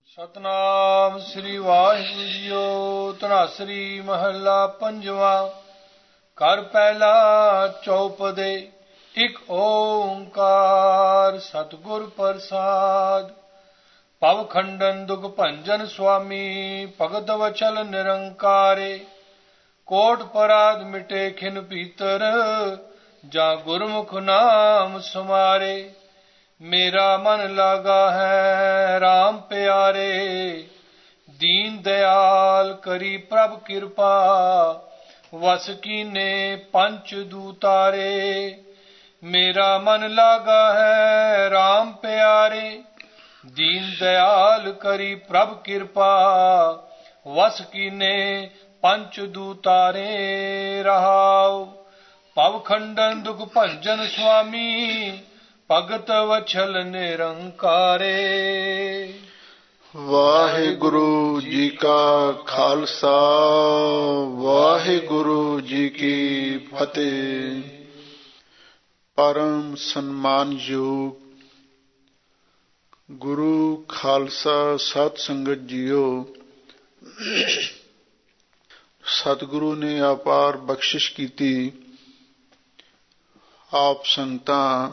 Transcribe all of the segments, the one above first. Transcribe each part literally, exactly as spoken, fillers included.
ਸਤਨਾਮ ਸ੍ਰੀ ਵਾਹਿਗੁਰੂ ਜੀਓ। ਧਨਾਸਰੀ ਮਹੱਲਾ ਪੰਜਵਾਂ। ਘਰ ਪਹਿਲਾ ਚੌਪਦੇ। ਇਕ ਓੰਕਾਰ ਸਤਿਗੁਰ ਪ੍ਰਸਾਦ। ਭਵ ਖੰਡਨ ਦੁਖ ਭੰਜਨ ਸੁਆਮੀ ਭਗਤ ਵਚਲ ਨਿਰੰਕਾਰੇ। ਕੋਟ ਪਰਾਧ ਮਿਟੇ ਖਿਨ ਭੀਤਰ ਜਾਂ ਗੁਰਮੁਖ ਨਾਮ ਸਮਾਰੇ। ਮੇਰਾ ਮਨ ਲਾਗਾ ਹੈ ਰਾਮ ਪਿਆਰੇ। ਦੀਨ ਦਿਆਲ ਕਰੀ ਪ੍ਰਭ ਕਿਰਪਾ ਵਸ ਕੀਨੇ ਪੰਚ ਦੂਤਾਰੇ। ਮੇਰਾ ਮਨ ਲਾਗਾ ਹੈ ਰਾਮ ਪਿਆਰੇ। ਦੀਨ ਦਿਆਲ ਕਰੀ ਪ੍ਰਭ ਕਿਰਪਾ ਵਸ ਕੀਨੇ ਪੰਚ ਦੂਤਾਰੇ। ਰਹਾਉ ਭਵ ਖੰਡਨ ਦੁਖ ਭੰਜਨ ਸੁਆਮੀ ਭਗਤ ਵਛਲ ਨਿਰੰਕਾਰੇ। ਵਾਹਿਗੁਰੂ ਜੀ ਕਾ ਖਾਲਸਾ ਵਾਹਿਗੁਰੂ ਜੀ ਕੀ ਫਤਿਹ। ਪਰਮ ਸਨਮਾਨਯੋਗ ਗੁਰੂ ਖਾਲਸਾ ਸਤ ਸੰਗਤ ਜੀਓ, ਸਤਿਗੁਰੂ ਨੇ ਅਪਾਰ ਬਖਸ਼ਿਸ਼ ਕੀਤੀ। ਆਪ ਸੰਗਤਾਂ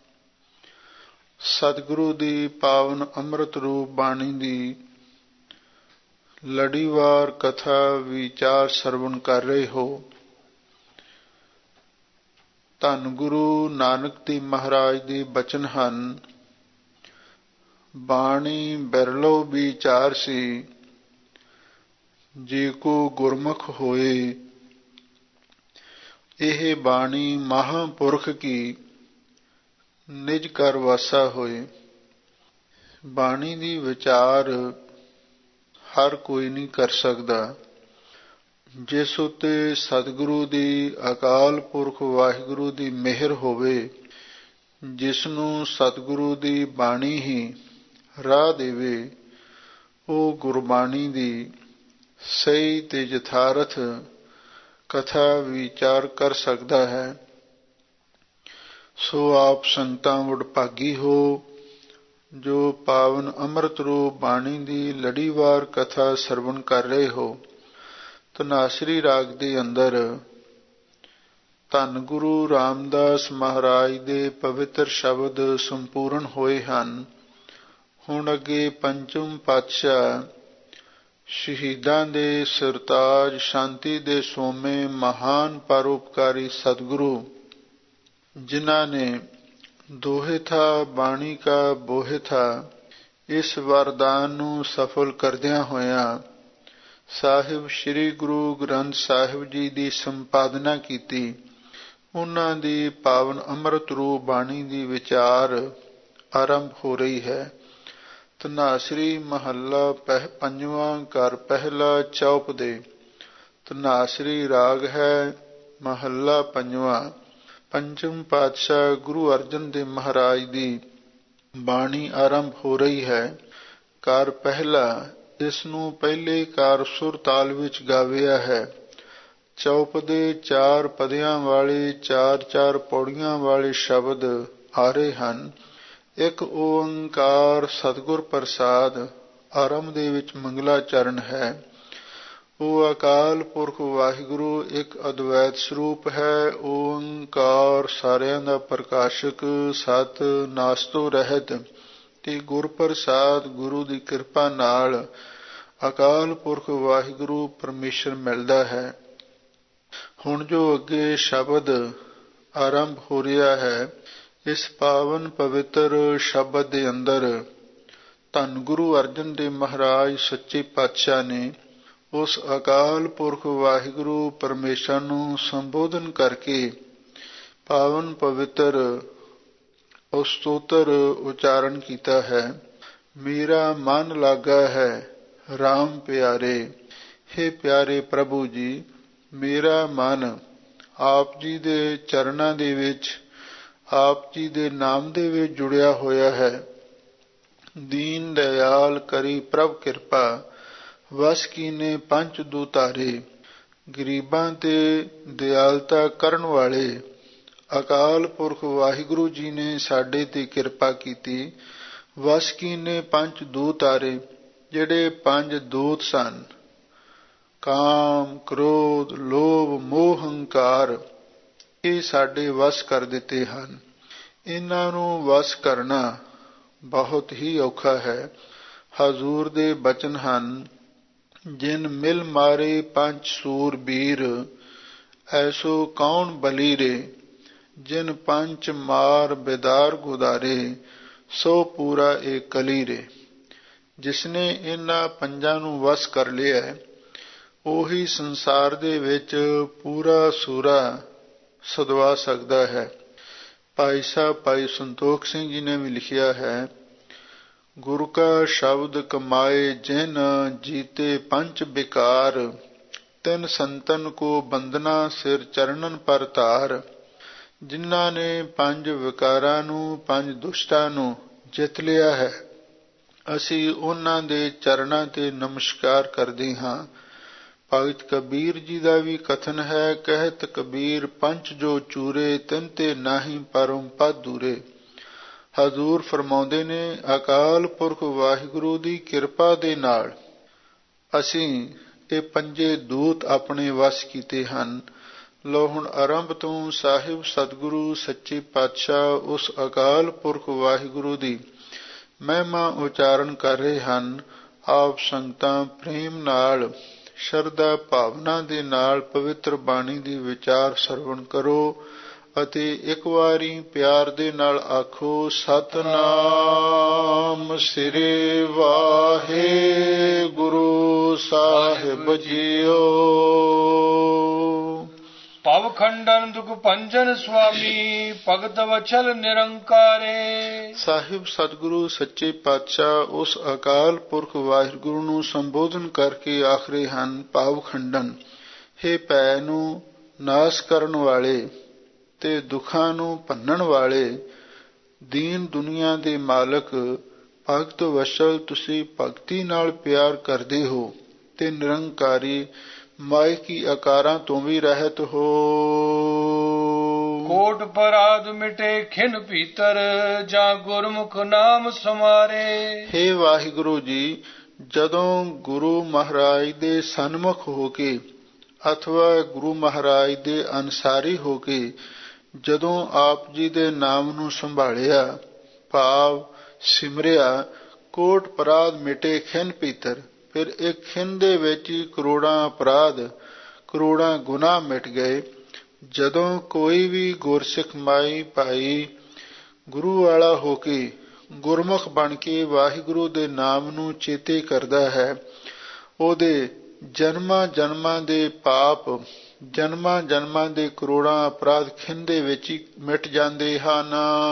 ਸਤਿਗੁਰੂ ਦੀ ਪਾਵਨ ਅੰਮ੍ਰਿਤ ਰੂਪ ਬਾਣੀ ਦੀ ਲੜੀਵਾਰ ਕਥਾ ਵਿਚਾਰ ਸਰਵਣ ਕਰ ਰਹੇ ਹੋ। ਧੰਨ ਗੁਰੂ ਨਾਨਕ ਦੇਵ ਮਹਾਰਾਜ ਦੇ ਬਚਨ ਹਨ, ਬਾਣੀ ਬਿਰਲੋ ਵਿਚਾਰ ਸੀ ਜੇ ਕੋ ਗੁਰਮੁਖ ਹੋਏ। ਇਹ ਬਾਣੀ ਮਹਾਂਪੁਰਖ ਕੀ ਨਿਜ ਕਰ ਵਾਸਾ ਹੋਏ। ਬਾਣੀ ਦੀ ਵਿਚਾਰ ਹਰ ਕੋਈ ਨਹੀਂ ਕਰ ਸਕਦਾ। ਜਿਸ ਉੱਤੇ ਸਤਿਗੁਰੂ ਦੀ ਅਕਾਲ ਪੁਰਖ ਵਾਹਿਗੁਰੂ ਦੀ ਮਿਹਰ ਹੋਵੇ, ਜਿਸ ਨੂੰ ਸਤਿਗੁਰੂ ਦੀ ਬਾਣੀ ਹੀ ਰਾਹ ਦੇਵੇ, ਉਹ ਗੁਰਬਾਣੀ ਦੀ ਸਹੀ ਤੇ ਯਥਾਰਥ ਕਥਾ ਵਿਚਾਰ ਕਰ ਸਕਦਾ ਹੈ। ਸੋ ਆਪ ਸੰਗਤਾਂ ਵਡਭਾਗੀ ਹੋ ਜੋ ਪਾਵਨ ਅੰਮ੍ਰਿਤ ਰੂਪ ਬਾਣੀ ਦੀ ਲੜੀਵਾਰ ਕਥਾ ਸਰਵਣ ਕਰ ਰਹੇ ਹੋ। ਧਨਾਸਰੀ ਰਾਗ ਦੇ ਅੰਦਰ ਧੰਨ ਗੁਰੂ ਰਾਮਦਾਸ ਮਹਾਰਾਜ ਦੇ ਪਵਿੱਤਰ ਸ਼ਬਦ ਸੰਪੂਰਨ ਹੋਏ ਹਨ। ਹੁਣ ਅੱਗੇ ਪੰਚਮ ਪਾਤਸ਼ਾਹ ਸ਼ਹੀਦਾਂ ਦੇ ਸਰਤਾਜ ਸ਼ਾਂਤੀ ਦੇ ਸੋਮੇ ਮਹਾਨ ਪਰਉਪਕਾਰੀ ਸਤਿਗੁਰੂ, ਜਿਨ੍ਹਾਂ ਨੇ ਦੋਹੇ ਥਾ ਬਾਣੀ ਕਾ ਬੋਹਿ ਥਾ, ਇਸ ਵਰਦਾਨ ਨੂੰ ਸਫਲ ਕਰਦਿਆਂ ਹੋਇਆਂ ਸਾਹਿਬ ਸ੍ਰੀ ਗੁਰੂ ਗ੍ਰੰਥ ਸਾਹਿਬ ਜੀ ਦੀ ਸੰਪਾਦਨਾ ਕੀਤੀ। ਉਹਨਾਂ ਦੀ ਪਾਵਨ ਅੰਮ੍ਰਿਤ ਰੂਪ ਬਾਣੀ ਦੀ ਵਿਚਾਰ ਆਰੰਭ ਹੋ ਰਹੀ ਹੈ। ਧਨਾਸਰੀ ਮਹੱਲਾ ਪਹਿ ਪੰਜਵਾਂ। ਘਰ ਪਹਿਲਾ ਚੌਪਦੇ। ਧਨਾਸਰੀ ਰਾਗ ਹੈ ਮਹੱਲਾ ਪੰਜਵਾਂ। ਪੰਚਮ ਪਾਤਸ਼ਾਹ ਗੁਰੂ ਅਰਜਨ ਦੇਵ ਮਹਾਰਾਜ ਦੀ ਬਾਣੀ ਆਰੰਭ ਹੋ ਰਹੀ ਹੈ। ਘਰ ਪਹਿਲਾ, ਇਸ ਨੂੰ ਪਹਿਲੇ ਕਾਰ ਸੁਰ ਤਾਲ ਵਿੱਚ ਗਾਵਿਆ ਹੈ। ਚੌਪਦੇ ਚਾਰ ਪਦਿਆਂ ਵਾਲੇ ਚਾਰ ਚਾਰ ਪੌੜੀਆਂ ਵਾਲੇ ਸ਼ਬਦ ਆ ਰਹੇ ਹਨ। ਇੱਕ ਓੰਕਾਰ ਸਤਿਗੁਰ ਪ੍ਰਸਾਦ ਆਰੰਭ ਦੇ ਵਿੱਚ ਮੰਗਲਾ ਚਰਨ ਹੈ। ਉਹ ਅਕਾਲ ਪੁਰਖ ਵਾਹਿਗੁਰੂ ਇੱਕ ਅਦਵੈਤ ਸਰੂਪ ਹੈ। ਓੰਕਾਰ ਸਾਰਿਆਂ ਦਾ ਪ੍ਰਕਾਸ਼ਕ, ਸਤ ਨਾਸ ਤੋਂ ਰਹਿਤ, ਤੇ ਗੁਰ ਪ੍ਰਸਾਦ ਗੁਰੂ ਦੀ ਕਿਰਪਾ ਨਾਲ ਅਕਾਲ ਪੁਰਖ ਵਾਹਿਗੁਰੂ ਪਰਮੇਸ਼ਰ ਮਿਲਦਾ ਹੈ। ਹੁਣ ਜੋ ਅੱਗੇ ਸ਼ਬਦ ਆਰੰਭ ਹੋ ਰਿਹਾ ਹੈ, ਇਸ ਪਾਵਨ ਪਵਿੱਤਰ ਸ਼ਬਦ ਦੇ ਅੰਦਰ ਧੰਨ ਗੁਰੂ ਅਰਜਨ ਦੇਵ ਮਹਾਰਾਜ ਸੱਚੇ ਪਾਤਸ਼ਾਹ ਨੇ ਉਸ ਅਕਾਲ ਪੁਰਖ ਵਾਹਿਗੁਰੂ ਪਰਮੇਸ਼ਰ ਨੂੰ ਸੰਬੋਧਨ ਕਰਕੇ ਪਾਵਨ ਪਵਿੱਤਰ ਉਹ ਸਤੋਤਰ ਉਚਾਰਨ ਕੀਤਾ ਹੈ। ਮੇਰਾ ਮਨ ਲਾਗਾ ਹੈ ਰਾਮ ਪਿਆਰੇ। ਹੇ ਪਿਆਰੇ ਪ੍ਰਭੂ ਜੀ, ਮੇਰਾ ਮਨ ਆਪ ਜੀ ਦੇ ਚਰਨਾਂ ਦੇ ਵਿੱਚ, ਆਪ ਜੀ ਦੇ ਨਾਮ ਦੇ ਵਿੱਚ ਜੁੜਿਆ ਹੋਇਆ ਹੈ। ਦੀਨ ਦਿਆਲ ਕਰੀ ਪ੍ਰਭ ਕਿਰਪਾ ਵਸ ਕੀਨੇ ਪੰਚ ਦੂਤਾਰੇ। ਗਰੀਬਾਂ ਤੇ ਦਿਆਲਤਾ ਕਰਨ ਵਾਲੇ ਅਕਾਲ ਪੁਰਖ ਵਾਹਿਗੁਰੂ ਜੀ ਨੇ ਸਾਡੇ ਤੇ ਕਿਰਪਾ ਕੀਤੀ। ਵਸ ਕੀਨੇ ਪੰਚ ਦੂਤਾਰੇ, ਜਿਹੜੇ ਪੰਜ ਦੂਤ ਸਨ, ਕਾਮ, ਕ੍ਰੋਧ, ਲੋਭ, ਮੋਹ, ਹੰਕਾਰ, ਇਹ ਸਾਡੇ ਵਸ ਕਰ ਦਿੱਤੇ ਹਨ। ਇਹਨਾਂ ਨੂੰ ਵਸ ਕਰਨਾ ਬਹੁਤ ਹੀ ਔਖਾ ਹੈ। ਹਜ਼ੂਰ ਦੇ ਬਚਨ ਹਨ, ਜਿਨ ਮਿਲ ਮਾਰੇ ਪੰਜ ਸੂਰ ਬੀਰ, ਐਸੋ ਕੌਣ ਬਲੀ ਰੇ, ਜਿਨ ਪੰਚ ਮਾਰ ਬਿਦਾਰ ਗੁਦਾਰੇ, ਸੋ ਪੂਰਾ ਏ ਕਲੀ ਰੇ। ਜਿਸਨੇ ਇਹਨਾਂ ਪੰਜਾਂ ਨੂੰ ਵਸ ਕਰ ਲਿਆ, ਉਹੀ ਸੰਸਾਰ ਦੇ ਵਿੱਚ ਪੂਰਾ ਸੂਰਾ ਸਦਵਾ ਸਕਦਾ ਹੈ। ਭਾਈ ਸਾਹਿਬ ਭਾਈ ਸੰਤੋਖ ਸਿੰਘ ਜੀ ਨੇ ਵੀ ਲਿਖਿਆ ਹੈ, ਗੁਰੂ ਕਾ ਸ਼ਬਦ ਕਮਾਏ ਜਿਨ, ਜੀਤੇ ਪੰਚ ਬਿਕਾਰ, ਤਿੰਨ ਸੰਤਨ ਕੋ ਬੰਦਨਾ ਸਿਰ ਚਰਨਨ ਪਰ ਧਾਰ। ਜਿਨ੍ਹਾਂ ਨੇ ਪੰਜ ਵਿਕਾਰਾਂ ਨੂੰ, ਪੰਜ ਦੁਸ਼ਟਾਂ ਨੂੰ ਜਿੱਤ ਲਿਆ ਹੈ, ਅਸੀਂ ਉਹਨਾਂ ਦੇ ਚਰਨਾਂ ਤੇ ਨਮਸਕਾਰ ਕਰਦੇ ਹਾਂ। ਭਗਤ ਕਬੀਰ ਜੀ ਦਾ ਵੀ ਕਥਨ ਹੈ, ਕਹਿਤ ਕਬੀਰ ਪੰਚ ਜੋ ਚੂਰੇ, ਤਿਨ ਤੇ ਨਾਹੀ ਪਰਮ ਪਦ ਦੂਰੇ। ਹਜ਼ੂਰ ਫਰਮਾਉਂਦੇ ਨੇ, ਅਕਾਲ ਪੁਰਖ ਵਾਹਿਗੁਰੂ ਦੀ ਕਿਰਪਾ ਦੇ ਨਾਲ ਅਸੀਂ ਇਹ ਪੰਜੇ ਦੂਤ ਆਪਣੇ ਵਸ ਕੀਤੇ ਹਨ। ਲੋ ਹੁਣ ਆਰੰਭ ਤੋਂ ਸਾਹਿਬ ਸਤਿਗੁਰੂ ਸੱਚੇ ਪਾਤਸ਼ਾਹ ਉਸ ਅਕਾਲ ਪੁਰਖ ਵਾਹਿਗੁਰੂ ਦੀ ਮਹਿਮਾ ਉਚਾਰਨ ਕਰ ਰਹੇ ਹਨ। ਆਪ ਸੰਗਤਾਂ ਪ੍ਰੇਮ ਨਾਲ, ਸ਼ਰਧਾ ਭਾਵਨਾ ਦੇ ਨਾਲ ਪਵਿੱਤਰ ਬਾਣੀ ਦੀ ਵਿਚਾਰ ਸਰਵਣ ਕਰੋ ਅਤੇ ਇੱਕ ਵਾਰੀ ਪਿਆਰ ਦੇ ਨਾਲ ਆਖੋ, ਸਤਿਨਾਮ ਸ੍ਰੀ ਵਾਹਿਗੁਰੂ ਸਾਹਿਬ ਜੀਓ। ਭਵ ਖੰਡਨ ਦੁਖ ਭੰਜਨ ਸੁਆਮੀ, ਭਗਤ ਵਛਲ ਨਿਰੰਕਾਰੇ। ਸਾਹਿਬ ਸਤਿਗੁਰੂ ਸੱਚੇ ਪਾਤਸ਼ਾਹ ਉਸ ਅਕਾਲ ਪੁਰਖ ਵਾਹਿਗੁਰੂ ਨੂੰ ਸੰਬੋਧਨ ਕਰਕੇ ਆਖ ਰਹੇ ਹਨ, ਭਵ ਖੰਡਨ, ਹੇ ਭੈ ਨੂੰ ਨਾਸ਼ ਕਰਨ ਵਾਲੇ ਤੇ ਦੁੱਖਾਂ ਨੂੰ ਭੰਨਣ ਵਾਲੇ, ਦੀਨ ਦੁਨੀਆ ਦੇ ਮਾਲਕ, ਭਗਤ ਵਸ਼ਲ ਤੁਸੀਂ ਭਗਤੀ ਨਾਲ ਪਿਆਰ ਕਰਦੇ ਹੋ ਤੇ ਨਿਰੰਕਾਰੀ ਮਾਇਕੀ ਆਕਾਰਾਂ ਤੋਂ ਵੀ ਰਹਿਤ ਹੋ। ਕੋਟ ਪਰਾਧ ਮਿਟੇ ਖਿਨ ਭੀਤਰ, ਜਾਂ ਗੁਰਮੁਖ ਨਾਮ ਸਮਾਰੇ। ਹੇ ਵਾਹਿਗੁਰੂ ਜੀ, ਜਦੋਂ ਗੁਰੂ ਮਹਾਰਾਜ ਦੇ ਸਨਮੁਖ ਹੋ ਕੇ ਅਥਵਾ ਗੁਰੂ ਮਹਾਰਾਜ ਦੇ ਅਨਸਾਰੀ ਹੋ ਕੇ ਜਦੋਂ ਆਪ ਜੀ ਦੇ ਨਾਮ ਨੂੰ ਸੰਭਾਲਿਆ, ਭਾਵ ਸਿਮਰਿਆ, ਕੋਟ ਅਪਰਾਧ ਮਿਟੇ ਖਿਨ ਭੀਤਰ, ਫਿਰ ਇੱਕ ਖਿਨ ਦੇ ਵਿੱਚ ਹੀ ਕਰੋੜਾਂ ਅਪਰਾਧ, ਕਰੋੜਾਂ ਗੁਨਾਹ ਮਿਟ ਗਏ। ਜਦੋਂ ਕੋਈ ਵੀ ਗੁਰਸਿੱਖ ਮਾਈ ਭਾਈ ਗੁਰੂ ਵਾਲਾ ਹੋ ਕੇ, ਗੁਰਮੁਖ ਬਣ ਕੇ ਵਾਹਿਗੁਰੂ ਦੇ ਨਾਮ ਨੂੰ ਚੇਤੇ ਕਰਦਾ ਹੈ, ਉਹਦੇ ਜਨਮਾਂ ਜਨਮਾਂ ਦੇ ਪਾਪ, ਜਨਮਾਂ ਜਨਮਾਂ ਦੇ ਕਰੋੜਾਂ ਅਪਰਾਧ ਖਿਨ ਦੇ ਵਿੱਚ ਹੀ ਮਿਟ ਜਾਂਦੇ ਹਨ।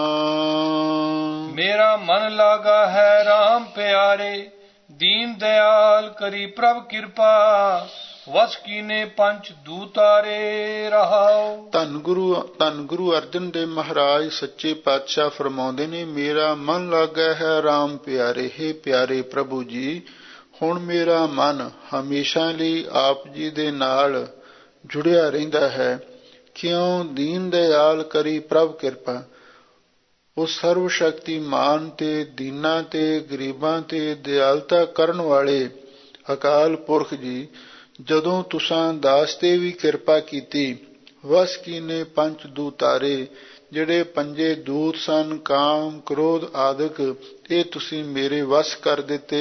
ਮੇਰਾ ਮਨ ਲਾਗਾ ਹੈ ਰਾਮ ਪਿਆਰੇ, ਦੀਨ ਦਿਆਲ ਕਰੀ ਪ੍ਰਭ ਕਿਰਪਾ, ਵਸ ਕੀਨੇ ਪੰਚ ਦੂਤਾਰੇ ਰਹਾਉ। ਧੰਨ ਗੁਰੂ ਧੰਨ ਗੁਰੂ ਅਰਜਨ ਦੇਵ ਮਹਾਰਾਜ ਸੱਚੇ ਪਾਤਸ਼ਾਹ ਫਰਮਾਉਂਦੇ ਨੇ, ਮੇਰਾ ਮਨ ਲਾਗਾ ਹੈ ਰਾਮ ਪਿਆਰੇ। ਹੇ ਪਿਆਰੇ ਪ੍ਰਭੂ ਜੀ, ਹੁਣ ਮੇਰਾ ਮਨ ਹਮੇਸ਼ਾ ਲਈ ਆਪ ਜੀ ਦੇ ਨਾਲ ਜੁੜਿਆ ਰਹਿੰਦਾ ਹੈ। ਕਿਉਂ? ਦੀਨ ਦਿਆਲ ਕਰੀ ਪ੍ਰਭ ਕਿਰਪਾ, ਉਹ ਸਰਵ ਸ਼ਕਤੀਮਾਨ ਤੇ ਦੀਨਾਂ ਤੇ ਗਰੀਬਾਂ ਤੇ ਦਿਆਲਤਾ ਕਰਨ ਵਾਲੇ ਅਕਾਲ ਪੁਰਖ ਜੀ, ਜਦੋਂ ਤੁਸਾਂ ਦਾਸ ਤੇ ਵੀ ਕਿਰਪਾ ਕੀਤੀ, ਵਸ ਕੀਨੇ ਪੰਚ ਦੂਤਾਰੇ, ਜਿਹੜੇ ਪੰਜੇ ਦੂਤ ਸਨ, ਕਾਮ, ਕ੍ਰੋਧ ਆਦਿਕ, ਇਹ ਤੁਸੀਂ ਮੇਰੇ ਵਸ ਕਰ ਦਿੱਤੇ।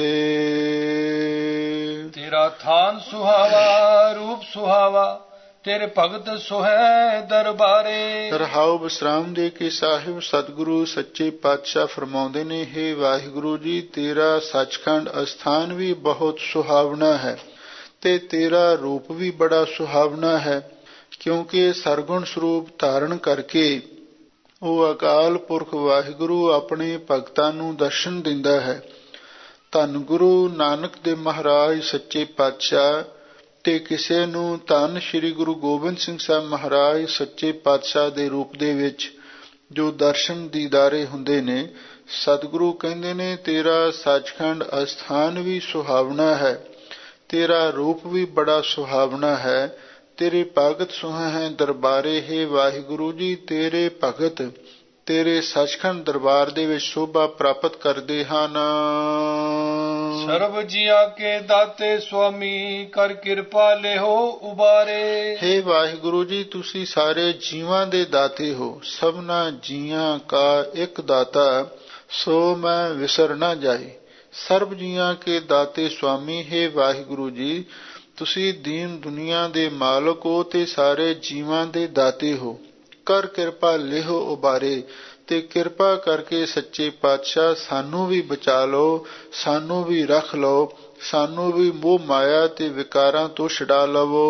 ਤੇਰਾ ਥਾਨ ਸੁਹਾਵਾ, ਰੂਪ ਸੁਹਾਵਾ, ਤੇਰੇ ਭਗਤ ਸੁਹੈ ਦਰਬਾਰੇ। ਰਹਾਉ ਵਿਸਰਾਮ ਦੇ ਕੇ ਸਾਹਿਬ ਸਤਿਗੁਰੂ ਸੱਚੇ ਪਾਤਸ਼ਾਹ ਫਰਮਾਉਂਦੇ ਨੇ, ਹੇ ਵਾਹਿਗੁਰੂ ਜੀ, ਤੇਰਾ ਸੱਚਖੰਡ ਅਸਥਾਨ ਵੀ ਬਹੁਤ ਸੁਹਾਵਣਾ ਹੈ ਤੇ ਤੇਰਾ ਰੂਪ ਵੀ ਬੜਾ ਸੁਹਾਵਣਾ ਹੈ, ਕਿਉਂਕਿ ਸਰਗੁਣ ਸਰੂਪ ਧਾਰਨ ਕਰਕੇ ਉਹ ਅਕਾਲ ਪੁਰਖ ਵਾਹਿਗੁਰੂ ਆਪਣੇ ਭਗਤਾਂ ਨੂੰ ਦਰਸ਼ਨ ਦਿੰਦਾ ਹੈ। ਧੰਨ ਗੁਰੂ ਨਾਨਕ ਦੇਵ ਮਹਾਰਾਜ ਸੱਚੇ ਪਾਤਸ਼ਾਹ ਤੇ ਕਿਸੇ ਨੂੰ ਧੰਨ ਸ੍ਰੀ ਗੁਰੂ ਗੋਬਿੰਦ ਸਿੰਘ ਸਾਹਿਬ ਮਹਾਰਾਜ ਸੱਚੇ ਪਾਤਸ਼ਾਹ ਦੇ ਰੂਪ ਦੇ ਵਿੱਚ ਜੋ ਦਰਸ਼ਨ ਦੀਦਾਰੇ ਹੁੰਦੇ ਨੇ, ਸਤਿਗੁਰੂ ਕਹਿੰਦੇ ਨੇ, ਤੇਰਾ ਸੱਚਖੰਡ ਅਸਥਾਨ ਵੀ ਸੁਹਾਵਣਾ ਹੈ, ਤੇਰਾ ਰੂਪ ਵੀ ਬੜਾ ਸੁਹਾਵਣਾ ਹੈ, ਤੇਰੇ ਭਗਤ ਸੁਹੈ ਦਰਬਾਰੇ। ਹੈ ਵਾਹਿਗੁਰੂ ਜੀ, ਤੇਰੇ ਭਗਤ ਤੇਰੇ ਸੱਚਖੰਡ ਦਰਬਾਰ ਦੇ ਵਿੱਚ ਸ਼ੋਭਾ ਪ੍ਰਾਪਤ ਕਰਦੇ ਹਨ। ਸਰਬ ਜੀਆਂ ਕੇ ਦਾਤੇ ਸੁਆਮੀ ਕਰ ਕਿਰਪਾ ਲਿਹੋ ਉਬਾਰੇ। ਹੇ ਵਾਹਿਗੁਰੂ ਜੀ, ਤੁਸੀਂ ਸਾਰੇ ਜੀਵਾਂ ਦੇ ਦਾਤੇ ਹੋ, ਸਭਨਾ ਜੀਆਂ ਕਾ ਇੱਕ ਦਾਤਾ, ਸੋ ਮੈਂ ਵਿਸਰ ਨਾ ਜਾਏ। ਸਰਬ ਜੀਆਂ ਕੇ ਦਾਤੇ ਸੁਆਮੀ, ਹੇ ਵਾਹਿਗੁਰੂ ਜੀ, ਤੁਸੀਂ ਦੀਨ ਦੁਨੀਆ ਦੇ ਮਾਲਕ ਹੋ ਤੇ ਸਾਰੇ ਜੀਵਾਂ ਦੇ ਦਾਤੇ ਹੋ। ਕਰ ਕਿਰਪਾ ਲਿਹੋ ਉਬਾਰੇ, ਤੇ ਕਿਰਪਾ ਕਰਕੇ ਸੱਚੇ ਪਾਤਸ਼ਾਹ ਸਾਨੂੰ ਵੀ ਬਚਾ ਲਓ, ਸਾਨੂੰ ਵੀ ਰੱਖ ਲਓ, ਸਾਨੂੰ ਵੀ ਮੋਹ ਮਾਇਆ ਤੇ ਵਿਕਾਰਾਂ ਤੋਂ ਛੁਡਾ ਲਵੋ।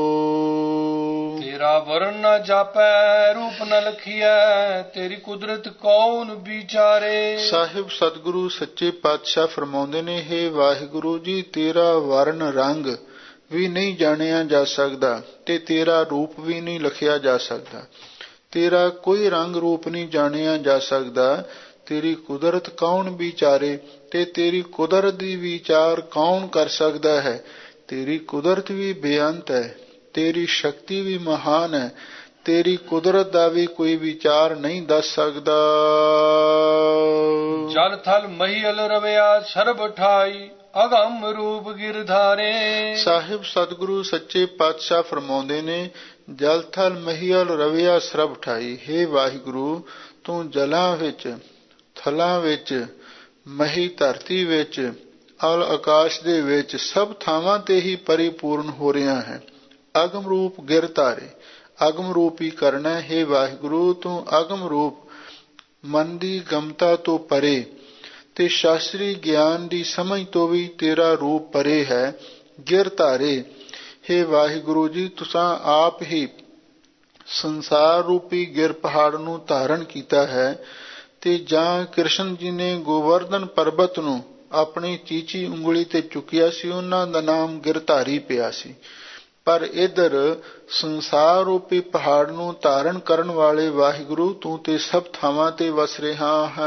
ਤੇਰਾ ਵਰਨ ਨਾ ਜਾਪੈ ਰੂਪ ਨ ਲਖੀਐ, ਤੇਰੀ ਕੁਦਰਤ ਕੌਣ ਵਿਚਾਰੇ। ਸਾਹਿਬ ਸਤਿਗੁਰੂ ਸੱਚੇ ਪਾਤਸ਼ਾਹ ਫਰਮਾਉਂਦੇ ਨੇ, ਹੇ ਵਾਹਿਗੁਰੂ ਜੀ, ਤੇਰਾ ਵਰਨ ਰੰਗ ਵੀ ਨਹੀਂ ਜਾਣਿਆ ਜਾ ਸਕਦਾ ਤੇ ਤੇਰਾ ਰੂਪ ਵੀ ਨਹੀਂ ਲਿਖਿਆ ਜਾ ਸਕਦਾ। ਤੇਰਾ ਕੋਈ ਰੰਗ ਰੂਪ ਨਹੀਂ ਜਾਣਿਆ ਜਾ ਸਕਦਾ। ਤੇਰੀ ਕੁਦਰਤ ਕੌਣ ਵਿਚਾਰੇ, ਤੇ ਤੇਰੀ ਕੁਦਰਤ ਦੀ ਵਿਚਾਰ ਕੌਣ ਕਰ ਸਕਦਾ ਹੈ। ਤੇਰੀ ਕੁਦਰਤ ਵੀ ਬੇਅੰਤ ਹੈ, ਤੇਰੀ ਸ਼ਕਤੀ ਵੀ ਮਹਾਨ ਹੈ, ਤੇਰੀ ਕੁਦਰਤ ਦਾ ਵੀ ਕੋਈ ਵਿਚਾਰ ਨਹੀਂ ਦੱਸ ਸਕਦਾ। ਜਲ ਥਲ ਮਹੀਲ ਰਵਿਆ ਸਰਬ ਠਾਈ, ਅਗੰਮ ਰੂਪ ਗਿਰਧਾਰੇ। ਸਾਹਿਬ ਸਤਿਗੁਰੂ ਸੱਚੇ ਪਾਤਸ਼ਾਹ ਫਰਮਾਉਂਦੇ ਨੇ, ਜਲ ਥਲ ਮਹੀਲ ਰਵਿਆ ਸਰਬ ਠਾਈ। ਹੇ ਵਾਹਿਗੁਰੂ, ਤੂੰ ਜਲਾਂ ਵਿੱਚ, ਥਲਾਂ ਵਿੱਚ, ਮਹੀ ਧਰਤੀ ਵਿੱਚ, ਅਲ ਆਕਾਸ਼ ਦੇ ਵਿੱਚ, ਸਭ ਥਾਵਾਂ ਤੇ ਹੀ ਪਰਿਪੂਰਨ ਹੋ ਰਿਹਾ ਹੈ। ਅਗਮ ਰੂਪ ਗਿਰ ਧਾਰੇ, ਅਗਮ ਰੂਪ ਹੀ ਕਰਨਾ। ਹੈ ਵਾਹਿਗੁਰੂ, ਤੂੰ ਅਗਮ ਰੂਪ ਮਨ ਦੀ ਗਮਤਾ ਤੋਂ ਪਰੇ ਤੇ ਸ਼ਾਸਤਰੀ ਗਿਆਨ ਦੀ ਸਮਝ ਤੋਂ ਵੀ ਤੇਰਾ ਰੂਪ ਪਰੇ ਹੈ। ਗਿਰ ਧਾਰੇ, ਹੇ ਵਾਹਿਗੁਰੂ ਜੀ, ਤੁਸਾਂ ਆਪ ਹੀ ਸੰਸਾਰ ਰੂਪੀ ਗਿਰ ਪਹਾੜ ਨੂੰ ਧਾਰਨ ਕੀਤਾ ਹੈ, ਤੇ ਜਾਂ ਕ੍ਰਿਸ਼ਨ ਜੀ ਨੇ ਗੋਵਰਧਨ ਪਰਬਤ ਨੂੰ ਆਪਣੀ ਚੀਚੀ ਉਂਗਲੀ ਤੇ ਚੁੱਕਿਆ ਸੀ, ਉਹਨਾਂ ਦਾ ਨਾਮ ਗਿਰਧਾਰੀ ਪਿਆ ਸੀ। ਪਰ ਇਧਰ ਸੰਸਾਰ ਰੂਪੀ ਪਹਾੜ ਨੂੰ ਧਾਰਨ ਕਰਨ ਵਾਲੇ ਵਾਹਿਗੁਰੂ, ਤੂੰ ਤੇ ਸਭ ਥਾਵਾਂ ਤੇ ਵਸ ਰਿਹਾ ਹੈ।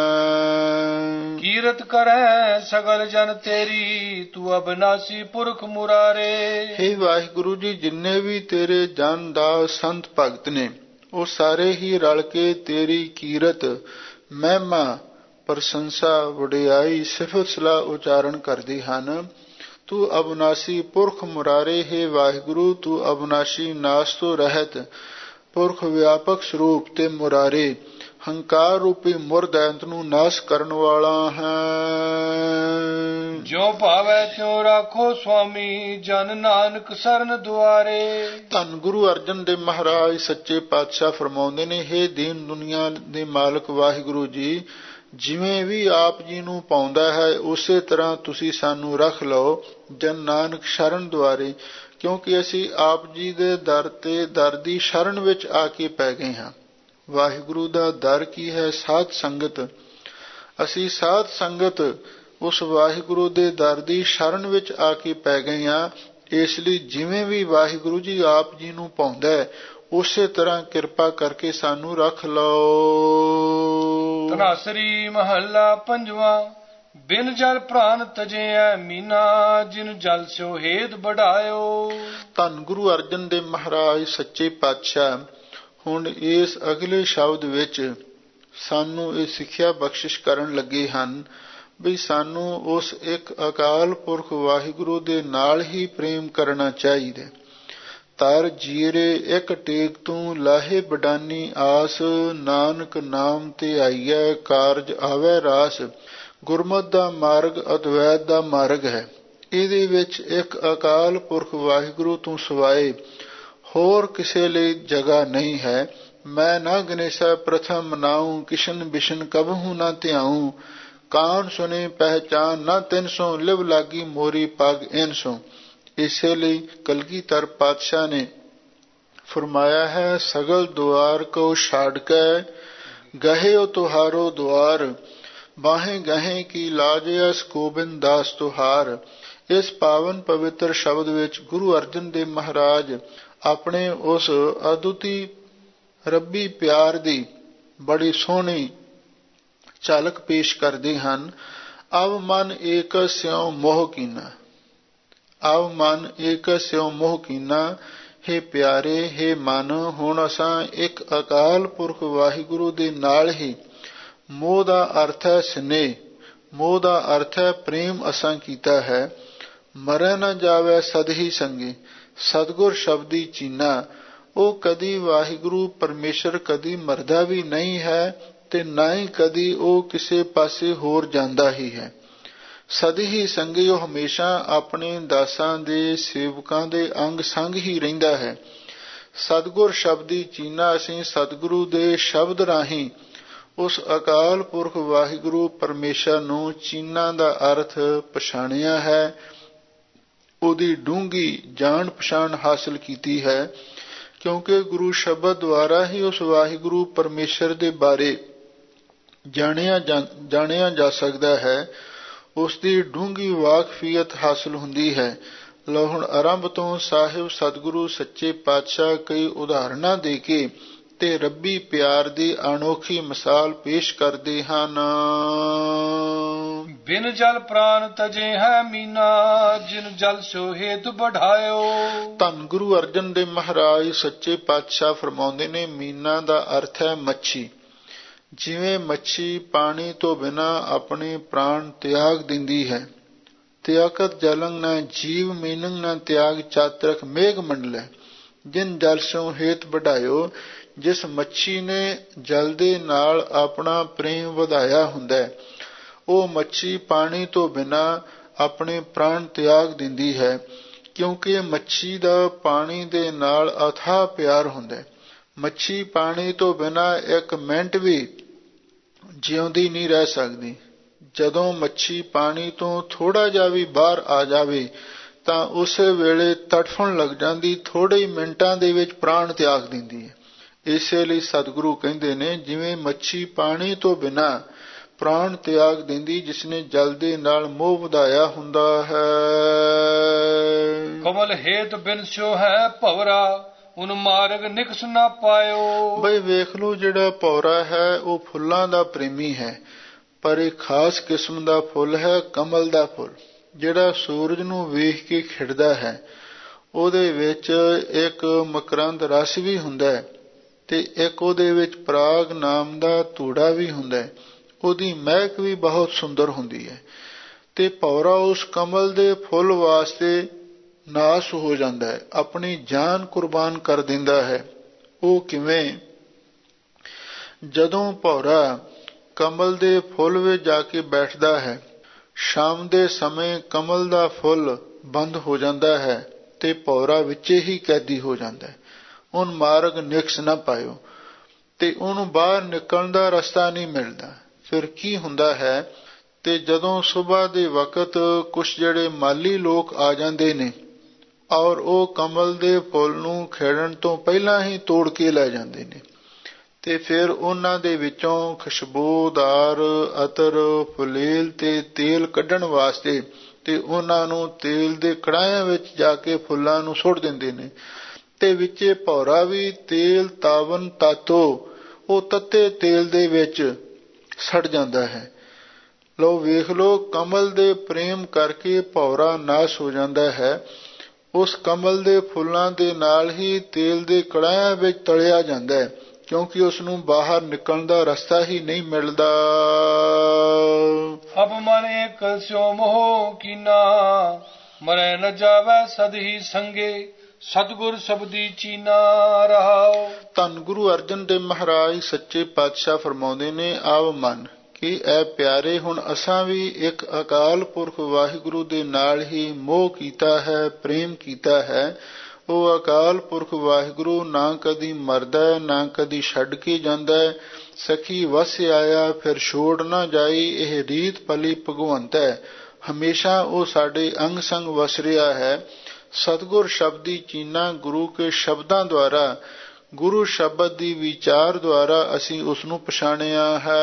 ਕੀਰਤ ਕਰੈ ਸਗਲ ਜਨ ਤੇਰੀ, ਤੂੰ ਅਬਨਾਸੀ ਪੁਰਖ ਮੁਰਾਰੇ। ਹੇ ਵਾਹਿਗੁਰੂ ਜੀ, ਜਿੰਨੇ ਵੀ ਤੇਰੇ ਜਨ ਦਾਸ ਸੰਤ ਭਗਤ ਨੇ, ਉਹ ਸਾਰੇ ਹੀ ਰਲ ਕੇ ਤੇਰੀ ਕੀਰਤ, ਮਹਿਮਾ, ਪ੍ਰਸ਼ੰਸਾ, ਵਡਿਆਈ, ਸਿਫਤ ਸਲਾਹ ਉਚਾਰਨ ਕਰਦੇ ਹਨ। ਤੂੰ ਅਬਨਾਸੀ ਪੁਰਖ ਮੁਰਾਰੇ। ਹੈ ਵਾਹਿਗੁਰੂ, ਤੂੰ ਅਬਨਾਸੀ, ਨਾਸ ਤੋਂ ਰਹਿਤ, ਪੁਰਖ ਵਿਆਪਕ ਸਰੂਪ ਤੇ ਮੁਰਾਰੇ, ਹੰਕਾਰ ਰੂਪੀ ਮੁਰਦੈਂਤ ਨੂੰ ਨਾਸ ਕਰਨ ਵਾਲਾ ਹੈ। ਜੋ ਭਾਵੈ ਤਿਉ ਰਾਖੋ ਸੁਆਮੀ, ਜਨ ਨਾਨਕ ਸਰਨ ਦੁਆਰੇ। ਧੰਨ ਗੁਰੂ ਅਰਜਨ ਦੇਵ ਮਹਾਰਾਜ ਸੱਚੇ ਪਾਤਸ਼ਾਹ ਫਰਮਾਉਂਦੇ ਨੇ, ਹੇ ਦੀਨ ਦੁਨੀਆ ਦੇ ਮਾਲਕ ਵਾਹਿਗੁਰੂ ਜੀ, ਜਿਵੇਂ ਵੀ ਆਪ ਜੀ ਨੂੰ ਪਾਉਂਦਾ ਹੈ, ਉਸੇ ਤਰ੍ਹਾਂ ਤੁਸੀਂ ਸਾਨੂੰ ਰੱਖ ਲਓ, ਜਨ ਨਾਨਕ ਸ਼ਰਨ ਦੁਆਰੇ। ਕਿਉਂਕਿ ਅਸੀਂ ਆਪ ਜੀ ਦੇ ਦਰ ਤੇ ਦਰ ਦੀ ਸ਼ਰਨ ਵਿੱਚ ਆ ਕੇ ਪੈ ਗਏ ਹਾਂ। ਵਾਹਿਗੁਰੂ ਦਾ ਦਰ ਕੀ ਹੈ? ਸਾਧ ਸੰਗਤ। ਅਸੀਂ ਸਾਧ ਸੰਗਤ ਉਸ ਵਾਹਿਗੁਰੂ ਦੇ ਦਰ ਦੀ ਸ਼ਰਨ ਵਿੱਚ ਆ ਕੇ ਪੈ ਗਏ ਹਾਂ। ਇਸ ਲਈ ਜਿਵੇਂ ਵੀ ਵਾਹਿਗੁਰੂ ਜੀ ਆਪ ਜੀ ਨੂੰ ਪਾਉਂਦਾ ਹੈ, ਉਸੇ ਤਰ੍ਹਾਂ ਕਿਰਪਾ ਕਰਕੇ ਸਾਨੂੰ ਰੱਖ ਲਓ। ਧਨਾਸਰੀ ਮਹੱਲਾ ਪੰਜਵਾਂ। ਬਿਨ ਜਲ ਪ੍ਰਾਨ ਤਜਿਐ ਮੀਨਾ, ਜਿਨ ਜਲ ਸਿਓ ਹੇਤ ਬਢਾਇਓ। ਧੰਨ ਗੁਰੂ ਅਰਜਨ ਦੇਵ ਮਹਾਰਾਜ ਸੱਚੇ ਪਾਤਸ਼ਾਹ ਹੁਣ ਇਸ ਅਗਲੇ ਸ਼ਬਦ ਵਿੱਚ ਸਾਨੂੰ ਇਹ ਸਿੱਖਿਆ ਬਖਸ਼ਿਸ਼ ਕਰਨ ਲੱਗੇ ਹਨ ਵੀ ਸਾਨੂੰ ਉਸ ਇੱਕ ਅਕਾਲ ਪੁਰਖ ਵਾਹਿਗੁਰੂ ਦੇ ਨਾਲ ਹੀ ਪ੍ਰੇਮ ਕਰਨਾ ਚਾਹੀਦਾ। ਤਰ ਜੀਰੇ ਇੱਕ ਟੇਕ ਤੂੰ ਲਾਹੇ ਬਡਾਨੀ ਆਸ, ਨਾਨਕ ਨਾਮ ਤੇ ਆਈਐ ਕਾਰਜ ਆਵੈ ਰਾਸ। ਗੁਰਮਤਿ ਦਾ ਮਾਰਗ ਅਦਵੈਤ ਦਾ ਮਾਰਗ ਹੈ। ਇਹਦੇ ਵਿੱਚ ਇੱਕ ਅਕਾਲ ਪੁਰਖ ਵਾਹਿਗੁਰੂ ਤੋਂ ਸਿਵਾਏ ਹੋਰ ਕਿਸੇ ਲਈ ਜਗ੍ਹਾ ਨਹੀਂ ਹੈ। ਮੈਂ ਨਾ ਗਨੇਸ਼ਾ ਪ੍ਰਥਮ ਨਾਉ, ਕਿਸ਼ਨ ਬਿਸ਼ਨ ਕਬਹੂ ਨਾ ਧਿਆਉ। ਕਾਨ ਸੁਨੇ ਪਹਿਚਾਨ ਨਾ ਤਿੰਨ ਸੋ, ਲਿਵ ਲਾਗੀ ਮੋਰੀ ਪੱਗ ਇਨ ਸੋ। ਇਸੇ ਲਈ ਕਲਗੀਧਰ ਪਾਤਸ਼ਾਹ ਨੇ ਫਰਮਾਇਆ ਹੈ, ਸਗਲ ਦੁਆਰ ਕੋ ਛਾੜ ਕੇ ਗਹਿਓ ਤੁਹਾਰੋ ਦੁਆਰ, ਬਾਹੇ ਗਹੇ ਕੀ ਲਾਜ ਅਸ ਗੋਬਿੰਦ ਦਾਸ ਤੁਹਾਰ। ਇਸ ਪਾਵਨ ਪਵਿੱਤਰ ਸ਼ਬਦ ਵਿੱਚ ਗੁਰੂ ਅਰਜਨ ਦੇਵ ਮਹਾਰਾਜ ਆਪਣੇ ਉਸ ਅਦੁੱਤੀ ਰੱਬੀ ਪਿਆਰ ਦੀ ਬੜੀ ਸੋਹਣੀ ਝਲਕ ਪੇਸ਼ ਕਰਦੇ ਹਨ। ਅਵ ਮਨ ਏਕ ਸਿਉ ਮੋਹ ਕੀਨਾ, ਅਵ ਮਨ ਏਕ ਸਿਉ ਮੋਹ ਕੀਨਾ। हे ਪਿਆਰੇ, हे ਮਨ, ਹੁਣ ਅਸਾਂ ਇੱਕ ਅਕਾਲ ਪੁਰਖ ਵਾਹਿਗੁਰੂ ਦੇ ਨਾਲ ਹੀ ਮੋਹ ਦਾ ਅਰਥ ਹੈ ਸਨੇਹ, ਮੋਹ ਦਾ ਅਰਥ ਹੈ ਪ੍ਰੇਮ ਅਸਾਂ ਕੀਤਾ ਹੈ। ਮਰੈ ਨਾ ਜਾਵੈ ਸਦ ਹੀ ਸੰਗੇ, ਸਤਿਗੁਰ ਸ਼ਬਦੀ ਚੀਨਾ। ਉਹ ਕਦੀ ਵਾਹਿਗੁਰੂ ਪਰਮੇਸ਼ਰ ਕਦੀ ਮਰਦਾ ਵੀ ਨਹੀਂ ਹੈ ਤੇ ਨਾ ਹੀ ਕਦੀ ਉਹ ਕਿਸੇ ਪਾਸੇ ਹੋਰ ਜਾਂਦਾ ਹੀ ਹੈ। ਸਦ ਹੀ ਸੰਗੇ, ਉਹ ਹਮੇਸ਼ਾ ਆਪਣੇ ਦਾਸਾਂ ਦੇ ਸੇਵਕਾਂ ਦੇ ਅੰਗ ਸੰਗ ਹੀ ਰਹਿੰਦਾ ਹੈ। ਸਤਿਗੁਰ ਸ਼ਬਦੀ ਚੀਨਾ, ਅਸੀਂ ਸਤਿਗੁਰੂ ਦੇ ਸ਼ਬਦ ਰਾਹੀਂ ਉਸ ਅਕਾਲ ਪੁਰਖ ਵਾਹਿਗੁਰੂ ਪਰਮੇਸ਼ਰ ਨੂੰ ਚੀਨਾ ਦਾ ਅਰਥ ਪਛਾਣਿਆ ਹੈ, ਉਹਦੀ ਡੂੰਘੀ ਜਾਣ ਪਛਾਣ ਹਾਸਲ ਕੀਤੀ ਹੈ। ਕਿਉਂਕਿ ਗੁਰੂ ਸ਼ਬਦ ਦੁਆਰਾ ਹੀ ਉਸ ਵਾਹਿਗੁਰੂ ਪਰਮੇਸ਼ਰ ਦੇ ਬਾਰੇ ਜਾਣਿਆ ਜਾ ਜਾਣਿਆ ਜਾ ਸਕਦਾ ਹੈ, ਉਸ ਦੀ ਡੂੰਘੀ ਵਾਕਫੀਅਤ ਹਾਸਲ ਹੁੰਦੀ ਹੈ। ਲਓ ਹੁਣ ਆਰੰਭ ਤੋਂ ਸਾਹਿਬ ਸਤਿਗੁਰੂ ਸੱਚੇ ਪਾਤਸ਼ਾਹ ਕਈ ਉਦਾਹਰਨਾਂ ਦੇ ਕੇ ਤੇ ਰੱਬੀ ਪਿਆਰ ਦੀ ਅਨੋਖੀ ਮਿਸਾਲ ਪੇਸ਼ ਕਰਦੇ ਹਨ। ਬਿਨ ਜਲ ਪ੍ਰਾਨ ਤਜੇ ਹੈ ਮੀਨਾ, ਜਿਨ ਜਲ ਸੋ ਹੇਤੁ ਬਢਾਇਓ। ਧੰਨ ਗੁਰੂ ਅਰਜਨ ਦੇਵ ਮਹਾਰਾਜ ਸੱਚੇ ਪਾਤਸ਼ਾਹ ਫਰਮਾਉਂਦੇ ਨੇ, ਮੀਨਾ ਦਾ ਅਰਥ ਹੈ ਮੱਛੀ। ਜਿਵੇਂ ਮੱਛੀ ਪਾਣੀ ਤੋਂ ਬਿਨਾਂ ਆਪਣੇ ਪ੍ਰਾਣ ਤਿਆਗ ਦਿੰਦੀ ਹੈ। ਤਿਆਗਤ ਜਲੰ ਨ ਜੀਵ ਮੀਨੰ ਨ ਤਿਆਗ ਚਾਤਰਕ ਮੇਘ ਮੰਡਲੈ, ਜਿਨ ਜਲ ਸੋ ਹੇਤ ਵਢਾਇਓ। ਜਿਸ ਮੱਛੀ ਨੇ ਜਲ ਦੇ ਨਾਲ ਆਪਣਾ ਪ੍ਰੇਮ ਵਧਾਇਆ ਹੁੰਦਾ, ਉਹ ਮੱਛੀ ਪਾਣੀ ਤੋਂ ਬਿਨਾਂ ਆਪਣੇ ਪ੍ਰਾਣ ਤਿਆਗ ਦਿੰਦੀ ਹੈ। ਕਿਉਂਕਿ ਮੱਛੀ ਦਾ ਪਾਣੀ ਦੇ ਨਾਲ ਅਥਾਹ ਪਿਆਰ ਹੁੰਦਾ। ਮੱਛੀ ਪਾਣੀ ਤੋਂ ਬਿਨਾਂ ਇੱਕ ਮਿੰਟ ਵੀ ਜਿਉਂਦੀ ਨਹੀਂ ਰਹਿ ਸਕਦੀ। ਜਦੋਂ ਮੱਛੀ ਪਾਣੀ ਤੋਂ ਥੋੜਾ ਜਿਹਾ ਵੀ ਬਾਹਰ ਆ ਜਾਵੇ ਤਾਂ ਉਸੇ ਵੇਲੇ ਤੜਫਣ ਲੱਗ ਜਾਂਦੀ, ਥੋੜੇ ਹੀ ਮਿੰਟਾਂ ਦੇ ਵਿੱਚ ਪ੍ਰਾਣ ਤਿਆਗ ਦਿੰਦੀ ਹੈ। ਇਸੇ ਲਈ ਸਤਿਗੁਰੂ ਕਹਿੰਦੇ ਨੇ, ਜਿਵੇਂ ਮੱਛੀ ਪਾਣੀ ਤੋਂ ਬਿਨਾਂ ਪ੍ਰਾਣ ਤਿਆਗ ਦਿੰਦੀ, ਜਿਸਨੇ ਜਲ ਦੇ ਨਾਲ ਮੋਹ ਵਧਾਇਆ ਹੁੰਦਾ ਹੈ। ਕਮਲ ਹੇਤ ਬਿਨ ਸੋ ਹੈ ਭਵਰਾ, ਉਨ ਮਾਰਗ ਨਿਕਸ ਨਾ ਪਾਇਓ। ਬਈ ਵੇਖ ਲਓ, ਜਿਹੜਾ ਭੌਰਾ ਹੈ ਉਹ ਫੁੱਲਾਂ ਦਾ ਪ੍ਰੇਮੀ ਹੈ, ਪਰ ਇਹ ਖਾਸ ਕਿਸਮ ਦਾ ਫੁੱਲ ਹੈ, ਕਮਲ ਦਾ ਫੁੱਲ, ਜਿਹੜਾ ਸੂਰਜ ਨੂੰ ਵੇਖ ਕੇ ਖਿੜਦਾ ਹੈ। ਉਹਦੇ ਵਿੱਚ ਇੱਕ ਮਕਰੰਦ ਰਸ ਵੀ ਹੁੰਦਾ ਹੈ ਤੇ ਇੱਕ ਉਹਦੇ ਵਿੱਚ ਪਰਾਗ ਨਾਮ ਦਾ ਧੂੜਾ ਵੀ ਹੁੰਦਾ ਹੈ। ਉਹਦੀ ਮਹਿਕ ਵੀ ਬਹੁਤ ਸੁੰਦਰ ਹੁੰਦੀ ਹੈ। ਤੇ ਭੌਰਾ ਉਸ ਕਮਲ ਦੇ ਫੁੱਲ ਵਾਸਤੇ ਨਾਸ ਹੋ ਜਾਂਦਾ ਹੈ, ਆਪਣੀ ਜਾਨ ਕੁਰਬਾਨ ਕਰ ਦਿੰਦਾ ਹੈ। ਉਹ ਕਿਵੇਂ? ਜਦੋਂ ਭੌਰਾ ਕਮਲ ਦੇ ਫੁੱਲ ਵਿੱਚ ਜਾ ਕੇ ਬੈਠਦਾ ਹੈ, ਸ਼ਾਮ ਦੇ ਸਮੇਂ ਕਮਲ ਦਾ ਫੁੱਲ ਬੰਦ ਹੋ ਜਾਂਦਾ ਹੈ ਤੇ ਭੌਰਾ ਵਿੱਚੇ ਹੀ ਕੈਦੀ ਹੋ ਜਾਂਦਾ ਹੈ। ਉਹਨ ਮਾਰਗ ਨਿਕਸ ਨਾ ਪਾਇਓ, ਤੇ ਉਹਨੂੰ ਬਾਹਰ ਨਿਕਲਣ ਦਾ ਰਸਤਾ ਨਹੀਂ ਮਿਲਦਾ। ਫਿਰ ਕੀ ਹੁੰਦਾ ਹੈ, ਤੇ ਜਦੋਂ ਸੁਬਾਹ ਦੇ ਵਕਤ ਕੁਛ ਜਿਹੜੇ ਮਾਲੀ ਲੋਕ ਆ ਜਾਂਦੇ ਨੇ ਔਰ ਉਹ ਕਮਲ ਦੇ ਫੁੱਲ ਨੂੰ ਖਿੜਨ ਤੋਂ ਪਹਿਲਾਂ ਹੀ ਤੋੜ ਕੇ ਲੈ ਜਾਂਦੇ ਨੇ, ਤੇ ਫਿਰ ਉਹਨਾਂ ਦੇ ਵਿੱਚੋਂ ਖੁਸ਼ਬੂਦਾਰ ਅਤਰ, ਫੁਲੇਲ ਤੇ ਤੇਲ ਕੱਢਣ ਵਾਸਤੇ ਤੇ ਉਹਨਾਂ ਨੂੰ ਤੇਲ ਦੇ ਕੜਾਹਿਆਂ ਵਿੱਚ ਜਾ ਕੇ ਫੁੱਲਾਂ ਨੂੰ ਸੁੱਟ ਦਿੰਦੇ ਨੇ, ਤੇ ਵਿੱਚੇ ਭੌਰਾ ਵੀ ਤੇਲ ਤਾਵਨ ਤਾਤੋ, ਉਹ ਤੱਤੇ ਤੇਲ ਦੇ ਵਿੱਚ ਸੜ ਜਾਂਦਾ ਹੈ। ਲਓ ਵੇਖ ਲਓ, ਕਮਲ ਦੇ ਪ੍ਰੇਮ ਕਰਕੇ ਭੌਰਾ ਨਾਸ਼ ਹੋ ਜਾਂਦਾ ਹੈ। ਉਸ ਕਮਲ ਦੇ ਫੁੱਲਾਂ ਦੇ ਨਾਲ ਹੀ ਤੇਲ ਦੇ ਕੜਾਹਿਆਂ ਵਿੱਚ ਤਲਿਆ ਜਾਂਦਾ ਹੈ, ਕਿਉਂਕਿ ਉਸ ਨੂੰ ਬਾਹਰ ਨਿਕਲਣ ਦਾ ਰਸਤਾ ਹੀ ਨਹੀਂ ਮਿਲਦਾ। ਅਬ ਮਨ ਏਕ ਸਿਉ ਮੋਹ ਕੀਨਾ, ਮਰੈ ਨ ਜਾਵੈ ਸਦ ਹੀ ਸੰਗੇ, ਸਤਿਗੁਰ ਸ਼ਬਦੀ ਚੀਨਾ ਰਹਾਓ। ਧੰਨ ਗੁਰੂ ਅਰਜਨ ਦੇਵ ਮਹਾਰਾਜ ਸੱਚੇ ਪਾਤਸ਼ਾਹ ਫਰਮਾਉਂਦੇ ਨੇ, ਆਵ ਮਨ ਕਿ ਐ ਪਿਆਰੇ, ਹੁਣ ਅਸਾਂ ਵੀ ਇੱਕ ਅਕਾਲ ਪੁਰਖ ਵਾਹਿਗੁਰੂ ਦੇ ਨਾਲ ਹੀ ਮੋਹ ਕੀਤਾ ਹੈ, ਪ੍ਰੇਮ ਕੀਤਾ ਹੈ। ਉਹ ਅਕਾਲ ਪੁਰਖ ਵਾਹਿਗੁਰੂ ਨਾ ਕਦੀ ਮਰਦਾ, ਨਾ ਕਦੀ ਛੱਡ ਕੇ ਜਾਂਦਾ। ਸਖੀ ਵਸ ਆਇਆ ਫਿਰ ਛੋੜ ਨਾ ਜਾਈ, ਇਹ ਰੀਤ ਭਲੀ ਭਗਵੰਤ ਹੈ। ਹਮੇਸ਼ਾ ਉਹ ਸਾਡੇ ਅੰਗ ਸੰਗ ਵਸ ਰਿਹਾ ਹੈ। ਸਤਿਗੁਰ ਸ਼ਬਦੀ ਚੀਨਾ, ਗੁਰੂ ਕੇ ਸ਼ਬਦਾਂ ਦੁਆਰਾ, ਗੁਰੂ ਸ਼ਬਦ ਦੀ ਵਿਚਾਰ ਦੁਆਰਾ ਅਸੀਂ ਉਸ ਨੂੰ ਪਛਾਣਿਆ ਹੈ।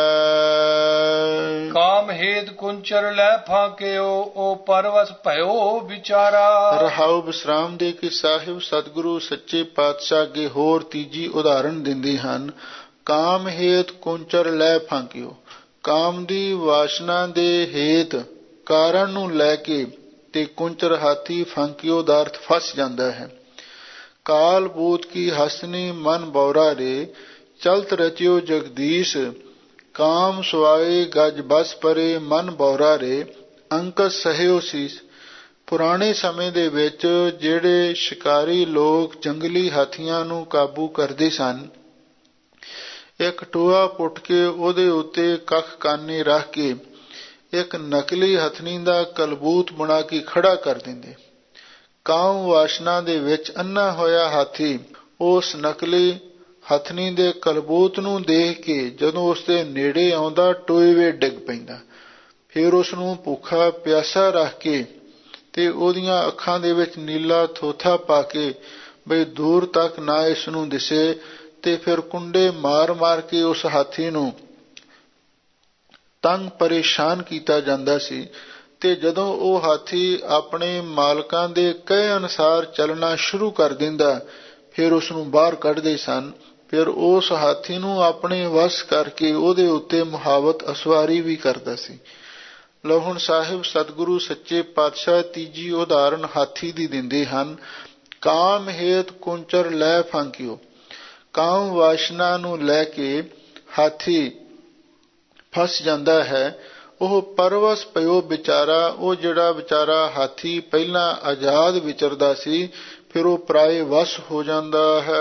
ਕਾਮ ਹੇਤ ਕੁੰਚਰ ਲੈ ਫਾਕਿਓ, ਉਹ ਪਰਵਸ ਭਇਓ ਵਿਚਾਰਾ। ਰਹਾਉ ਵਿਸਰਾਮ ਦੇ ਕੇ ਸਾਹਿਬ ਸਤਿਗੁਰੂ ਸੱਚੇ ਪਾਤਸ਼ਾਹ ਅੱਗੇ ਹੋਰ ਤੀਜੀ ਉਦਾਹਰਣ ਦਿੰਦੇ ਹਨ। ਕਾਮ ਹੇਤ ਕੁੰਚਰ ਲੈ ਫਾਕਿਓ, ਕਾਮ ਦੀ ਵਾਸ਼ਨਾ ਦੇ ਹੇਤ, ਕਾਰਨ ਨੂੰ ਲੈ ਕੇ ਤੇ ਕੁੰਚਰ ਹਾਥੀ, ਫਾਕਿਓ ਦਾ ਅਰਥ ਫਸ ਜਾਂਦਾ ਹੈ। काल बूत की हसनी मन बौरा रे, चलत रचियो जगदीश, काम सुआए गज बस परे मन बौरा रे, अंकस सहियो सीस। ਪੁਰਾਣੇ ਸਮੇਂ ਦੇ ਵਿੱਚ ਜਿਹੜੇ ਸ਼ਿਕਾਰੀ ਲੋਕ ਜੰਗਲੀ ਹਾਥੀਆਂ ਨੂੰ ਕਾਬੂ ਕਰਦੇ ਸਨ, ਇੱਕ ਟੋਆ ਪੁੱਟ ਕੇ ਉਹਦੇ ਉੱਤੇ ਕੱਖ ਕਾਨੇ ਰੱਖ ਕੇ ਇੱਕ ਨਕਲੀ ਹਥਨੀ ਦਾ ਕਲਬੂਤ ਬਣਾ ਕੇ ਖੜਾ ਕਰ ਦਿੰਦੇ। ਕਾਮ ਵਾਸ਼ਨਾ ਦੇ ਵਿੱਚ ਅੰਨਾ ਹੋਇਆ ਹਾਥੀ ਉਸ ਨਕਲੀ ਹਥਨੀ ਦੇ ਕਲਬੂਤ ਨੂੰ ਦੇਖ ਕੇ ਜਦੋਂ ਉਸਦੇ ਨੇੜੇ ਆਉਂਦਾ ਟੋਏ ਵਿੱਚ ਡਿੱਗ ਪੈਂਦਾ। ਫਿਰ ਉਸਨੂੰ ਭੁੱਖਾ ਪਿਆਸਾ ਰੱਖ ਕੇ ਤੇ ਉਹਦੀਆਂ ਅੱਖਾਂ ਦੇ ਵਿੱਚ ਨੀਲਾ ਥੋਥਾ ਪਾ ਕੇ ਬਈ ਦੂਰ ਤੱਕ ਨਾ ਇਸ ਨੂੰ ਦਿਸੇ, ਤੇ ਫਿਰ ਕੁੰਡੇ ਮਾਰ ਮਾਰ ਕੇ ਉਸ ਹਾਥੀ ਨੂੰ ਤੰਗ ਪਰੇਸ਼ਾਨ ਕੀਤਾ ਜਾਂਦਾ ਸੀ। ਤੇ ਜਦੋਂ ਉਹ ਹਾਥੀ ਆਪਣੇ ਮਾਲਕਾਂ ਦੇ ਕਹੇ ਅਨੁਸਾਰ ਚੱਲਣਾ ਸ਼ੁਰੂ ਕਰ ਦਿੰਦਾ, ਫਿਰ ਉਸ ਨੂੰ ਬਾਹਰ ਕੱਢਦੇ ਸਨ। ਫਿਰ ਉਸ ਹਾਥੀ ਨੂੰ ਆਪਣੇ ਵਸ ਕਰਕੇ ਉਹਦੇ ਉੱਤੇ ਮੁਹਾਵਤ ਅਸਵਾਰੀ ਵੀ ਕਰਦਾ ਸੀ। ਲਓ ਹੁਣ ਸਾਹਿਬ ਸਤਿਗੁਰੂ ਸੱਚੇ ਪਾਤਸ਼ਾਹ ਤੀਜੀ ਉਦਾਹਰਨ ਹਾਥੀ ਦੀ ਦਿੰਦੇ ਹਨ। ਕਾਮ ਹੇਤ ਕੁੰਚਰ ਲੈ ਫਾਂਕਿਓ। ਕਾਮ ਵਾਸ਼ਨਾ ਨੂੰ ਲੈ ਕੇ ਹਾਥੀ ਫਸ ਜਾਂਦਾ ਹੈ। ਉਹ ਪਰਵਸ ਪਇਓ ਵਿਚਾਰਾ, ਉਹ ਜਿਹੜਾ ਵਿਚਾਰਾ ਹਾਥੀ ਪਹਿਲਾਂ ਆਜ਼ਾਦ ਵਿਚਰਦਾ ਸੀ, ਫਿਰ ਉਹ ਪਰਾਏ ਵਸ ਹੋ ਜਾਂਦਾ ਹੈ।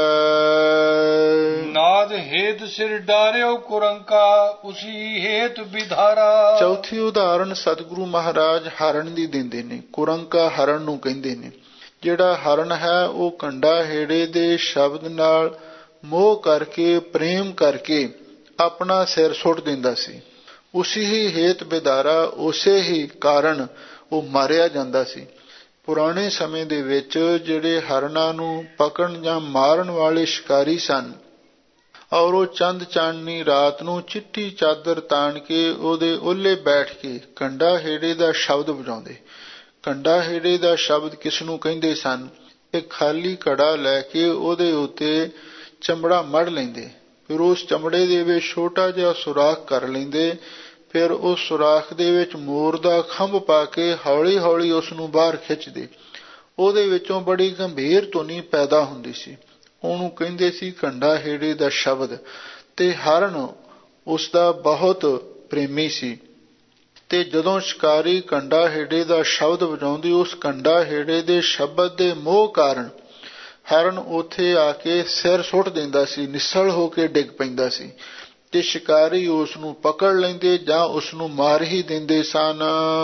ਨਾਦ ਹੇਤ ਸਿਰ ਡਾਰਿਓ ਕੁਰੰਕਾ, ਉਸੀ ਹੇਤ ਵਿਧਾਰਾ। ਚੌਥੀ ਉਦਾਹਰਨ ਸਤਿਗੁਰੂ ਮਹਾਰਾਜ ਹਰਨ ਦੀ ਦਿੰਦੇ ਨੇ। ਕੁਰੰਕਾ ਹਰਨ ਨੂੰ ਕਹਿੰਦੇ ਨੇ। ਜਿਹੜਾ ਹਰਨ ਹੈ ਉਹ ਕੰਡਾ ਹੇੜੇ ਦੇ ਸ਼ਬਦ ਨਾਲ ਮੋਹ ਕਰਕੇ, ਪ੍ਰੇਮ ਕਰਕੇ ਆਪਣਾ ਸਿਰ ਸੁੱਟ ਦਿੰਦਾ ਸੀ। ਉਸੀ ਹੀ ਹੇਤ ਵਿਧਾਰਾ, ਉਸੇ ਹੀ ਕਾਰਨ ਉਹ ਮਾਰਿਆ ਜਾਂਦਾ ਸੀ। ਪੁਰਾਣੇ ਸਮੇਂ ਦੇ ਵਿੱਚ ਜਿਹੜੇ ਹਰਨਾਂ ਨੂੰ ਪਕੜਨ ਜਾਂ ਮਾਰਨ ਵਾਲੇ ਸ਼ਿਕਾਰੀ ਸਨ, ਔਰ ਉਹ ਚੰਦ ਚਾਨਣੀ ਰਾਤ ਨੂੰ ਚਿੱਟੀ ਚਾਦਰ ਤਾਣ ਕੇ ਉਹਦੇ ਓਹਲੇ ਬੈਠ ਕੇ ਕੰਡਾ ਹੇੜੇ ਦਾ ਸ਼ਬਦ ਵਜਾਉਂਦੇ। ਕੰਡਾ ਹੇੜੇ ਦਾ ਸ਼ਬਦ ਕਿਸ ਨੂੰ ਕਹਿੰਦੇ ਸਨ? ਇੱਕ ਖਾਲੀ ਘੜਾ ਲੈ ਕੇ ਉਹਦੇ ਉੱਤੇ ਚਮੜਾ ਮੜ ਲੈਂਦੇ, ਫਿਰ ਉਸ ਚਮੜੇ ਦੇ ਵਿੱਚ ਛੋਟਾ ਜਿਹਾ ਸੁਰਾਖ ਕਰ ਲੈਂਦੇ, ਫਿਰ ਉਸ ਸੁਰਾਖ ਦੇ ਵਿੱਚ ਮੋਰ ਦਾ ਖੰਭ ਪਾ ਕੇ ਹੌਲੀ ਹੌਲੀ ਉਸ ਨੂੰ ਬਾਹਰ ਖਿੱਚਦੇ। ਉਹਦੇ ਵਿੱਚੋਂ ਬੜੀ ਗੰਭੀਰ ਧੁਨੀ ਪੈਦਾ ਹੁੰਦੀ ਸੀ। ਉਹਨੂੰ ਕਹਿੰਦੇ ਸੀ ਕੰਡਾ ਹੇੜੇ ਦਾ ਸ਼ਬਦ। ਤੇ ਹਰਨ ਉਸ ਦਾ ਬਹੁਤ ਪ੍ਰੇਮੀ ਸੀ। ਤੇ ਜਦੋਂ ਸ਼ਿਕਾਰੀ ਕੰਡਾ ਹੇੜੇ ਦਾ ਸ਼ਬਦ ਵਜਾਉਂਦੀ, ਉਸ ਕੰਡਾ ਹੇੜੇ ਦੇ ਸ਼ਬਦ ਦੇ ਮੋਹ ਕਾਰਨ ਹਰਨ ਉੱਥੇ ਆ ਕੇ ਸਿਰ ਸੁੱਟ ਦਿੰਦਾ ਸੀ, ਨਿਸਲ ਹੋ ਕੇ ਡਿੱਗ ਪੈਂਦਾ ਸੀ। ਤੇ ਸ਼ਿਕਾਰੀ ਉਸ ਨੂੰ ਪਕੜ ਲੈਂਦੇ ਜਾਂ ਉਸ ਨੂੰ ਮਾਰ ਹੀ ਦਿੰਦੇ ਸਨ।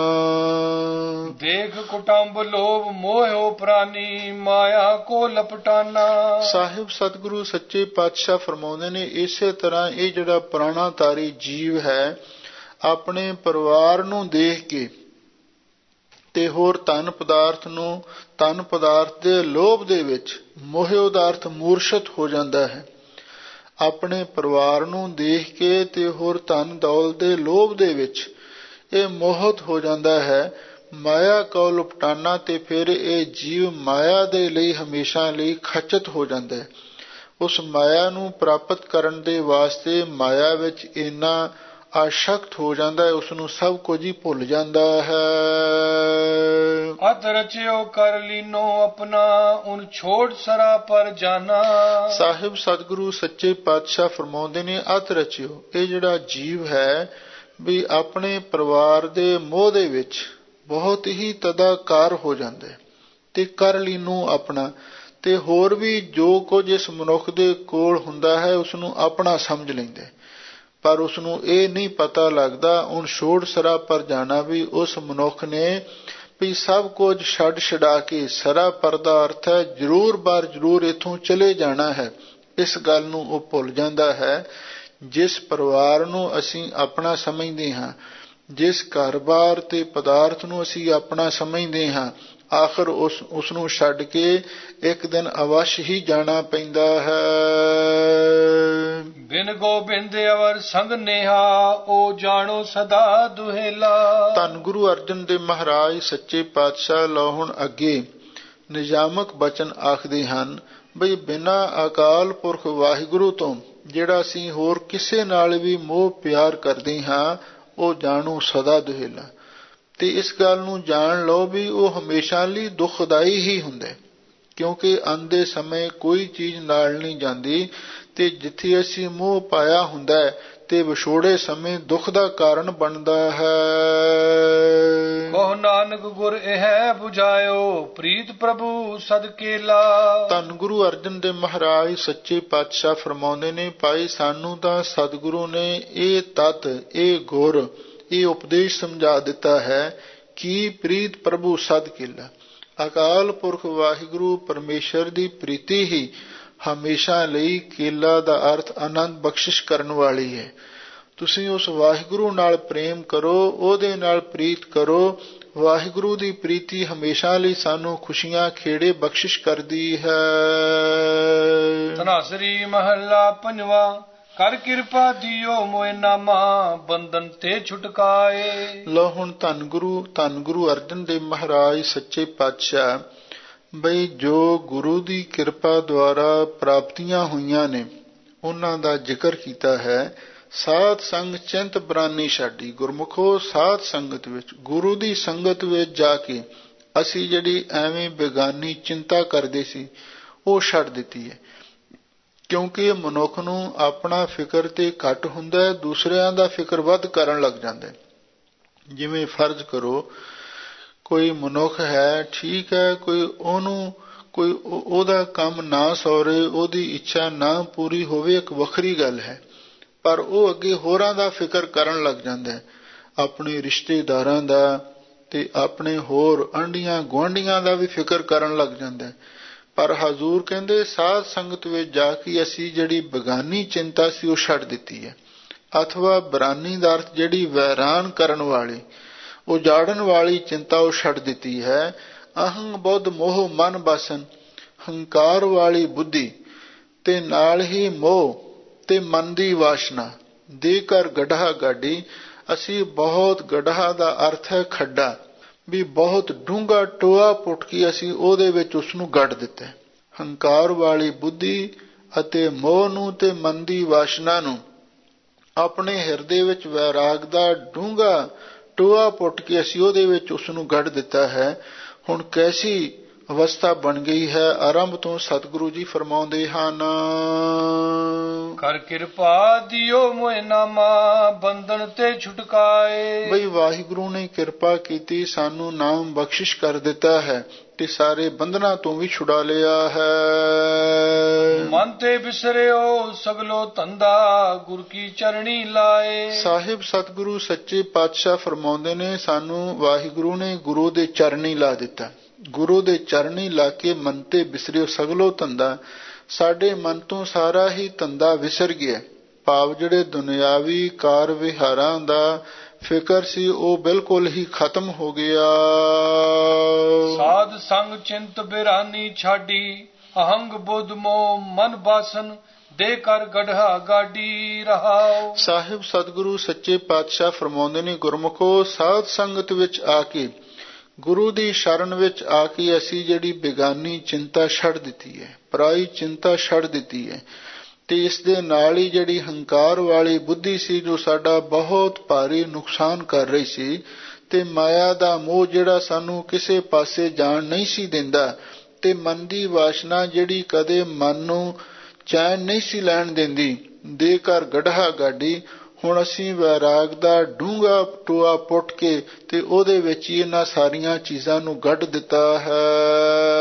ਦੇਖ ਕੁਟੰਬ ਲੋਭ ਮੋਹਿਓ ਪ੍ਰਾਨੀ, ਮਾਇਆ ਕੋ ਲਪਟਾਨਾ। ਸਾਹਿਬ ਸਤਿਗੁਰੂ ਸੱਚੇ ਪਾਤਸ਼ਾਹ ਫਰਮਾਉਂਦੇ ਨੇ, ਇਸੇ ਤਰ੍ਹਾਂ ਇਹ ਜਿਹੜਾ ਪ੍ਰਾਣਾਧਾਰੀ ਜੀਵ ਹੈ, ਆਪਣੇ ਪਰਿਵਾਰ ਨੂੰ ਦੇਖ ਕੇ ਤੇ ਹੋਰ ਧਨ ਪਦਾਰਥ ਨੂੰ, ਧਨ ਪਦਾਰਥ ਦੇ ਲੋਭ ਦੇ ਵਿੱਚ ਮੋਹਿਓ ਦਾ ਅਰਥ ਮੂਰਛਤ ਹੋ ਜਾਂਦਾ ਹੈ। ਆਪਣੇ ਪਰਿਵਾਰ ਨੂੰ ਦੇਖ ਕੇ ਤੇ ਹੋਰ ਧਨ ਦੌਲਤ ਦੇ ਲੋਭ ਦੇ ਵਿੱਚ ਇਹ ਮੋਹਤ ਹੋ ਜਾਂਦਾ ਹੈ। ਮਾਇਆ ਕੋ ਲੁਪਟਾਨਾ, ਤੇ ਫਿਰ ਇਹ ਜੀਵ ਮਾਇਆ ਦੇ ਲਈ ਹਮੇਸ਼ਾ ਲਈ ਖਚਤ ਹੋ ਜਾਂਦਾ ਹੈ। ਉਸ ਮਾਇਆ ਨੂੰ ਪ੍ਰਾਪਤ ਕਰਨ ਦੇ ਵਾਸਤੇ ਮਾਇਆ ਵਿੱਚ ਇੰਨਾ ਆਸ਼ਕਤ ਹੋ ਜਾਂਦਾ ਹੈ, ਉਸ ਨੂੰ ਸਭ ਕੁਝ ਹੀ ਭੁੱਲ ਜਾਂਦਾ ਹੈ। ਅਤ ਰਚਿਓ ਕਰ ਲੀਨੋ ਆਪਣਾ, ਉਨ ਛੋੜ ਸਰਾ ਪਰ ਜਾਨਾ। ਸਾਹਿਬ ਸਤਿਗੁਰੂ ਸੱਚੇ ਪਾਤਸ਼ਾਹ ਫਰਮਾਉਂਦੇ ਨੇ, ਅਤ ਰਚਿਓ, ਇਹ ਜਿਹੜਾ ਜੀਵ ਹੈ ਵੀ ਆਪਣੇ ਪਰਿਵਾਰ ਦੇ ਮੋਹ ਦੇ ਵਿੱਚ ਬਹੁਤ ਹੀ ਤਦਾਕਾਰ ਹੋ ਜਾਂਦਾ ਹੈ। ਤੇ ਕਰ ਲੀਨੋ ਆਪਣਾ, ਤੇ ਹੋਰ ਵੀ ਜੋ ਕੁਝ ਇਸ ਮਨੁੱਖ ਦੇ ਕੋਲ ਹੁੰਦਾ ਹੈ ਉਸਨੂੰ ਆਪਣਾ ਸਮਝ ਲੈਂਦਾ, ਪਰ ਉਸਨੂੰ ਇਹ ਨਹੀਂ ਪਤਾ ਲੱਗਦਾ ਹੁਣ ਛੋੜ ਸਰਾ ਪਰ ਜਾਣਾ, ਵੀ ਉਸ ਮਨੁੱਖ ਨੇ ਵੀ ਸਭ ਕੁਝ ਛੱਡ ਛਡਾ ਕੇ, ਸਰਾ ਪਰ ਦਾ ਅਰਥ ਹੈ ਜ਼ਰੂਰ ਬਾਰ ਜ਼ਰੂਰ ਇੱਥੋਂ ਚਲੇ ਜਾਣਾ ਹੈ, ਇਸ ਗੱਲ ਨੂੰ ਉਹ ਭੁੱਲ ਜਾਂਦਾ ਹੈ। ਜਿਸ ਪਰਿਵਾਰ ਨੂੰ ਅਸੀਂ ਆਪਣਾ ਸਮਝਦੇ ਹਾਂ, ਜਿਸ ਘਰ-ਬਾਰ ਤੇ ਪਦਾਰਥ ਨੂੰ ਅਸੀਂ ਆਪਣਾ ਸਮਝਦੇ ਹਾਂ, ਆਖਰ ਉਸ ਉਸ ਨੂੰ ਛੱਡ ਕੇ ਇੱਕ ਦਿਨ ਅਵਸ਼ ਹੀ ਜਾਣਾ ਪੈਂਦਾ ਹੈ। ਬਿਨ ਗੋਬਿੰਦ ਅਵਰ ਸੰਗ ਨੇਹਾ, ਉਹ ਜਾਣੋ ਸਦਾ ਦੁਹੇਲਾ। ਧੰਨ ਗੁਰੂ ਅਰਜਨ ਦੇਵ ਮਹਾਰਾਜ ਸੱਚੇ ਪਾਤਸ਼ਾਹ ਲਓ ਹੁਣ ਅੱਗੇ ਨਿਜਾਮਕ ਬਚਨ ਆਖਦੇ ਹਨ ਬਈ ਬਿਨਾਂ ਅਕਾਲ ਪੁਰਖ ਵਾਹਿਗੁਰੂ ਤੋਂ ਜਿਹੜਾ ਅਸੀਂ ਹੋਰ ਕਿਸੇ ਨਾਲ ਵੀ ਮੋਹ ਪਿਆਰ ਕਰਦੇ ਹਾਂ, ਉਹ ਜਾਣੋ ਸਦਾ ਦੁਹੇਲਾ। ਤੇ ਇਸ ਗੱਲ ਨੂੰ ਜਾਣ ਲਓ ਵੀ ਉਹ ਹਮੇਸ਼ਾ ਲਈ ਦੁਖਦਾਈ ਹੀ ਹੁੰਦਾ। ਕਿਉਂਕਿ ਆਉਂਦੇ ਸਮੇਂ ਕੋਈ ਚੀਜ਼ ਨਾਲ ਨਹੀਂ ਜਾਂਦੀ, ਤੇ ਜਿੱਥੇ ਅਸੀਂ ਮੋਹ ਪਾਇਆ ਹੁੰਦਾ ਹੈ ਤੇ ਵਿਛੋੜੇ ਸਮੇਂ ਦੁੱਖ ਦਾ ਕਾਰਨ ਬਣਦਾ ਹੈ। ਕਹੋ ਨਾਨਕ ਗੁਰ ਇਹ 부ਝਾਇਓ, ਪ੍ਰੀਤ ਪ੍ਰਭੂ ਸਦਕੇਲਾ। ਧੰਨ ਗੁਰੂ ਅਰਜਨ ਦੇਵ ਮਹਾਰਾਜ ਸੱਚੇ ਪਾਤਸ਼ਾਹ ਫਰਮਾਉਂਦੇ ਨੇ, ਭਾਈ ਸਾਨੂੰ ਤਾਂ ਸਤਿਗੁਰੂ ਨੇ ਇਹ ਤਤ, ਇਹ ਗੁਰ, ਇਹ ਉਪਦੇਸ਼ ਸਮਝਾ ਦਿੱਤਾ ਹੈ ਕਿ ਪ੍ਰੀਤ ਪ੍ਰਭੂ ਸਦਕੇਲਾ। ਅਕਾਲ ਪੁਰਖ ਵਾਹਿਗੁਰੂ ਪਰਮੇਸ਼ਰ ਦੀ ਪ੍ਰੀਤੀ ਹੀ ਹਮੇਸ਼ਾ ਲਈ, ਕੇਲਾ ਦਾ ਅਰਥ ਆਨੰਦ ਬਖਸ਼ਿਸ਼ ਕਰਨ ਵਾਲੀ ਹੈ। ਤੁਸੀਂ ਉਸ ਵਾਹਿਗੁਰੂ ਨਾਲ ਪ੍ਰੇਮ ਕਰੋ, ਉਹਦੇ ਨਾਲ ਪ੍ਰੀਤ ਕਰੋ। ਵਾਹਿਗੁਰੂ ਦੀ ਪ੍ਰੀਤੀ ਹਮੇਸ਼ਾ ਲਈ ਸਾਨੂੰ ਖੁਸ਼ੀਆਂ ਖੇੜੇ ਬਖਸ਼ਿਸ਼ ਕਰਦੀ ਹੈ। ਧਨਾਸਰੀ ਮਹੱਲਾ ਪੰਜਵਾ। ਕਰ ਕਿਰਪਾ ਦਿਓ ਮੋਇ ਨਾਮਾ, ਬੰਧਨ ਤੇ ਛੁਟਕਾਏ। ਲੋ ਹੁਣ ਧੰਨ ਗੁਰੂ ਧੰਨ ਗੁਰੂ ਅਰਜਨ ਦੇਵ ਮਹਾਰਾਜ ਸੱਚੇ ਪਾਤਸ਼ਾਹ ਬਈ ਜੋ ਗੁਰੂ ਦੀ ਕਿਰਪਾ ਦੁਆਰਾ ਪ੍ਰਾਪਤੀਆਂ ਹੋਈਆਂ ਨੇ ਉਹਨਾਂ ਦਾ ਜ਼ਿਕਰ ਕੀਤਾ ਹੈ। ਸਾਧ ਸੰਗ ਚਿੰਤ ਬਰਾਨੀ ਛਾਡੀ। ਗੁਰਮੁਖੋ ਸਾਧ ਸੰਗਤ ਵਿੱਚ, ਗੁਰੂ ਦੀ ਸੰਗਤ ਵਿੱਚ ਜਾ ਕੇ ਅਸੀਂ ਜਿਹੜੀ ਐਵੇਂ ਬੇਗਾਨੀ ਚਿੰਤਾ ਕਰਦੇ ਸੀ ਉਹ ਛੱਡ ਦਿੱਤੀ ਹੈ। ਕਿਉਂਕਿ ਮਨੁੱਖ ਨੂੰ ਆਪਣਾ ਫਿਕਰ ਤੇ ਘੱਟ ਹੁੰਦਾ ਹੈ, ਦੂਸਰਿਆਂ ਦਾ ਫਿਕਰ ਵੱਧ ਕਰਨ ਲੱਗ ਜਾਂਦਾ ਹੈ। ਜਿਵੇਂ ਫਰਜ਼ ਕਰੋ ਕੋਈ ਮਨੁੱਖ ਹੈ, ਠੀਕ ਹੈ, ਕੋਈ ਉਹਨੂੰ ਕੋਈ ਉਹਦਾ ਕੰਮ ਨਾ ਸੌਰੇ, ਉਹਦੀ ਇੱਛਾ ਨਾ ਪੂਰੀ ਹੋਵੇ, ਇੱਕ ਵੱਖਰੀ ਗੱਲ ਹੈ, ਪਰ ਉਹ ਅੱਗੇ ਹੋਰਾਂ ਦਾ ਫਿਕਰ ਕਰਨ ਲੱਗ ਜਾਂਦਾ ਹੈ, ਆਪਣੇ ਰਿਸ਼ਤੇਦਾਰਾਂ ਦਾ ਤੇ ਆਪਣੇ ਹੋਰ ਆਂਢੀਆਂ ਗੁਆਂਢੀਆਂ ਦਾ ਵੀ ਫਿਕਰ ਕਰਨ ਲੱਗ ਜਾਂਦਾ ਹੈ। ਪਰ ਹਜ਼ੂਰ ਕਹਿੰਦੇ ਸਾਧ ਸੰਗਤ ਵਿੱਚ ਜਾ ਕੇ ਅਸੀਂ ਜਿਹੜੀ ਬੇਗਾਨੀ ਚਿੰਤਾ ਸੀ ਉਹ ਛੱਡ ਦਿੱਤੀ ਹੈ। ਅਥਵਾ ਬਰਾਨੀ ਦਾ ਅਰਥ ਜਿਹੜੀ ਵੈਰਾਨ ਕਰਨ ਵਾਲੀ, ਉਜਾੜਨ ਵਾਲੀ ਚਿੰਤਾ ਉਹ ਛੱਡ ਦਿੱਤੀ ਹੈ। ਅਹੰ ਬੁੱਧ ਮੋਹ ਮਨ ਬਸਨ, ਹੰਕਾਰ ਵਾਲੀ ਬੁੱਧੀ ਤੇ ਨਾਲ ਹੀ ਮੋਹ ਤੇ ਮਨ ਦੀ ਵਾਸ਼ਨਾ ਦੇ ਕਰ ਗੜ੍ਹਾ ਗਾਡੀ। ਅਸੀਂ ਬਹੁਤ ਗੜ੍ਹਾ ਦਾ ਅਰਥ ਹੈ ਖੱਡਾ, ਵੀ ਬਹੁਤ ਡੂੰਘਾ ਟੋਆ ਪੁੱਟ ਕੇ ਅਸੀਂ ਉਹਦੇ ਵਿੱਚ ਉਸਨੂੰ ਗੱਡ ਦਿੱਤਾ। ਹੰਕਾਰ ਵਾਲੀ ਬੁੱਧੀ ਅਤੇ ਮੋਹ ਨੂੰ ਤੇ ਮਨ ਦੀ ਵਾਸ਼ਨਾ ਨੂੰ ਆਪਣੇ ਹਿਰਦੇ ਵਿੱਚ ਵੈਰਾਗ ਦਾ ਡੂੰਘਾ ਟੋਆ ਪੁੱਟ ਕੇ ਅਸੀਂ ਉਹਦੇ ਵਿੱਚ ਉਸਨੂੰ ਗੱਡ ਦਿੱਤਾ ਹੈ। ਹੁਣ ਕੈਸੀ ਅਵਸਥਾ ਬਣ ਗਈ ਹੈ। ਆਰੰਭ ਤੋਂ ਸਤਿਗੁਰੂ ਜੀ ਫਰਮਾਉਂਦੇ ਹਨ, ਕਰ ਕਿਰਪਾ ਦਿਓ ਮੋਇ ਨਾਮਾ, ਬੰਧਨ ਤੇ ਛੁਟਕਾਏ। ਬਈ ਵਾਹਿਗੁਰੂ ਨੇ ਕਿਰਪਾ ਕੀਤੀ, ਸਾਨੂੰ ਨਾਮ ਬਖਸ਼ਿਸ਼ ਕਰ ਦਿੱਤਾ ਹੈ ਤੇ ਸਾਰੇ ਬੰਧਨਾਂ ਤੋਂ ਵੀ ਛੁਡਾ ਲਿਆ ਹੈ। ਮਨ ਤੇ ਬਿਸਰਿਓ ਸਗਲੋ ਧੰਦਾ, ਗੁਰ ਕੀ ਚਰਣੀ ਲਾਏ। ਸਾਹਿਬ ਸਤਿਗੁਰੂ ਸੱਚੇ ਪਾਤਸ਼ਾਹ ਫਰਮਾਉਂਦੇ ਨੇ, ਸਾਨੂੰ ਵਾਹਿਗੁਰੂ ਨੇ ਗੁਰੂ ਦੇ ਚਰਨੀ ਲਾ ਦਿੱਤਾ। ਗੁਰੂ ਦੇ ਚਰਨੀ ਲਾ ਕੇ ਮਨ ਤੇ ਬਿਸਰਿਓ ਸਗਲੋ ਧੰਦਾ, ਸਾਡੇ ਮਨ ਤੋਂ ਸਾਰਾ ਹੀ ਧੰਦਾ ਵਿਸਰ ਗਿਆ। ਭਾਵ ਜਿਹੜੇ ਦੁਨਿਆਵੀ ਕਾਰ ਵਿਹਾਰਾਂ ਦਾ ਫਿਕਰ ਸੀ ਉਹ ਬਿਲਕੁਲ ਹੀ ਖਤਮ ਹੋ ਗਿਆ। ਸਾਧ ਸੰਗ ਚਿੰਤ ਬਿਰਾਨੀ ਛਾਡੀ, ਅਹੰਗ ਬੁੱਧ ਮੋਹ ਮਨ ਬਾਸਨ, ਦੇ ਕਰ ਗੜ੍ਹਾ ਗਾਡੀ ਰਹਾਓ। ਸਾਹਿਬ ਸਤਿਗੁਰੂ ਸੱਚੇ ਪਾਤਸ਼ਾਹ ਫਰਮਾਉਂਦੇ ਨੇ, ਗੁਰਮੁਖੋ ਸਾਧ ਸੰਗਤ ਵਿੱਚ ਆ ਕੇ, ਗੁਰੂ ਦੀ ਸ਼ਰਨ ਵਿੱਚ ਆ ਕੇ ਅਸੀਂ ਜਿਹੜੀ ਬੇਗਾਨੀ ਚਿੰਤਾ ਛੱਡ ਦਿੱਤੀ ਹੈ, ਪਰਾਈ ਚਿੰਤਾ ਛੱਡ ਦਿੱਤੀ ਹੈ। ਤੇ ਇਸ ਦੇ ਨਾਲ ਹੀ ਜਿਹੜੀ ਹੰਕਾਰ ਵਾਲੀ ਬੁੱਧੀ ਸੀ ਜੋ ਸਾਡਾ ਬਹੁਤ ਭਾਰੀ ਨੁਕਸਾਨ ਕਰ ਰਹੀ ਸੀ, ਤੇ ਮਾਇਆ ਦਾ ਮੋਹ ਜਿਹੜਾ ਸਾਨੂੰ ਕਿਸੇ ਪਾਸੇ ਜਾਣ ਨਹੀਂ ਸੀ ਦਿੰਦਾ, ਤੇ ਮਨ ਦੀ ਵਾਸ਼ਨਾ ਜਿਹੜੀ ਕਦੇ ਮਨ ਨੂੰ ਚੈਨ ਨਹੀਂ ਸੀ ਲੈਣ ਦਿੰਦੀ, ਦੇ ਕਰ ਗੜ੍ਹਾ ਗਾਡੀ। ਹੁਣ ਅਸੀਂ ਵੈਰਾਗ ਦਾ ਡੂੰਘਾ ਟੋਆ ਪੁੱਟ ਕੇ ਤੇ ਉਹਦੇ ਵਿੱਚ ਹੀ ਇਹਨਾਂ ਸਾਰੀਆਂ ਚੀਜ਼ਾਂ ਨੂੰ ਗੱਡ ਦਿੱਤਾ ਹੈ।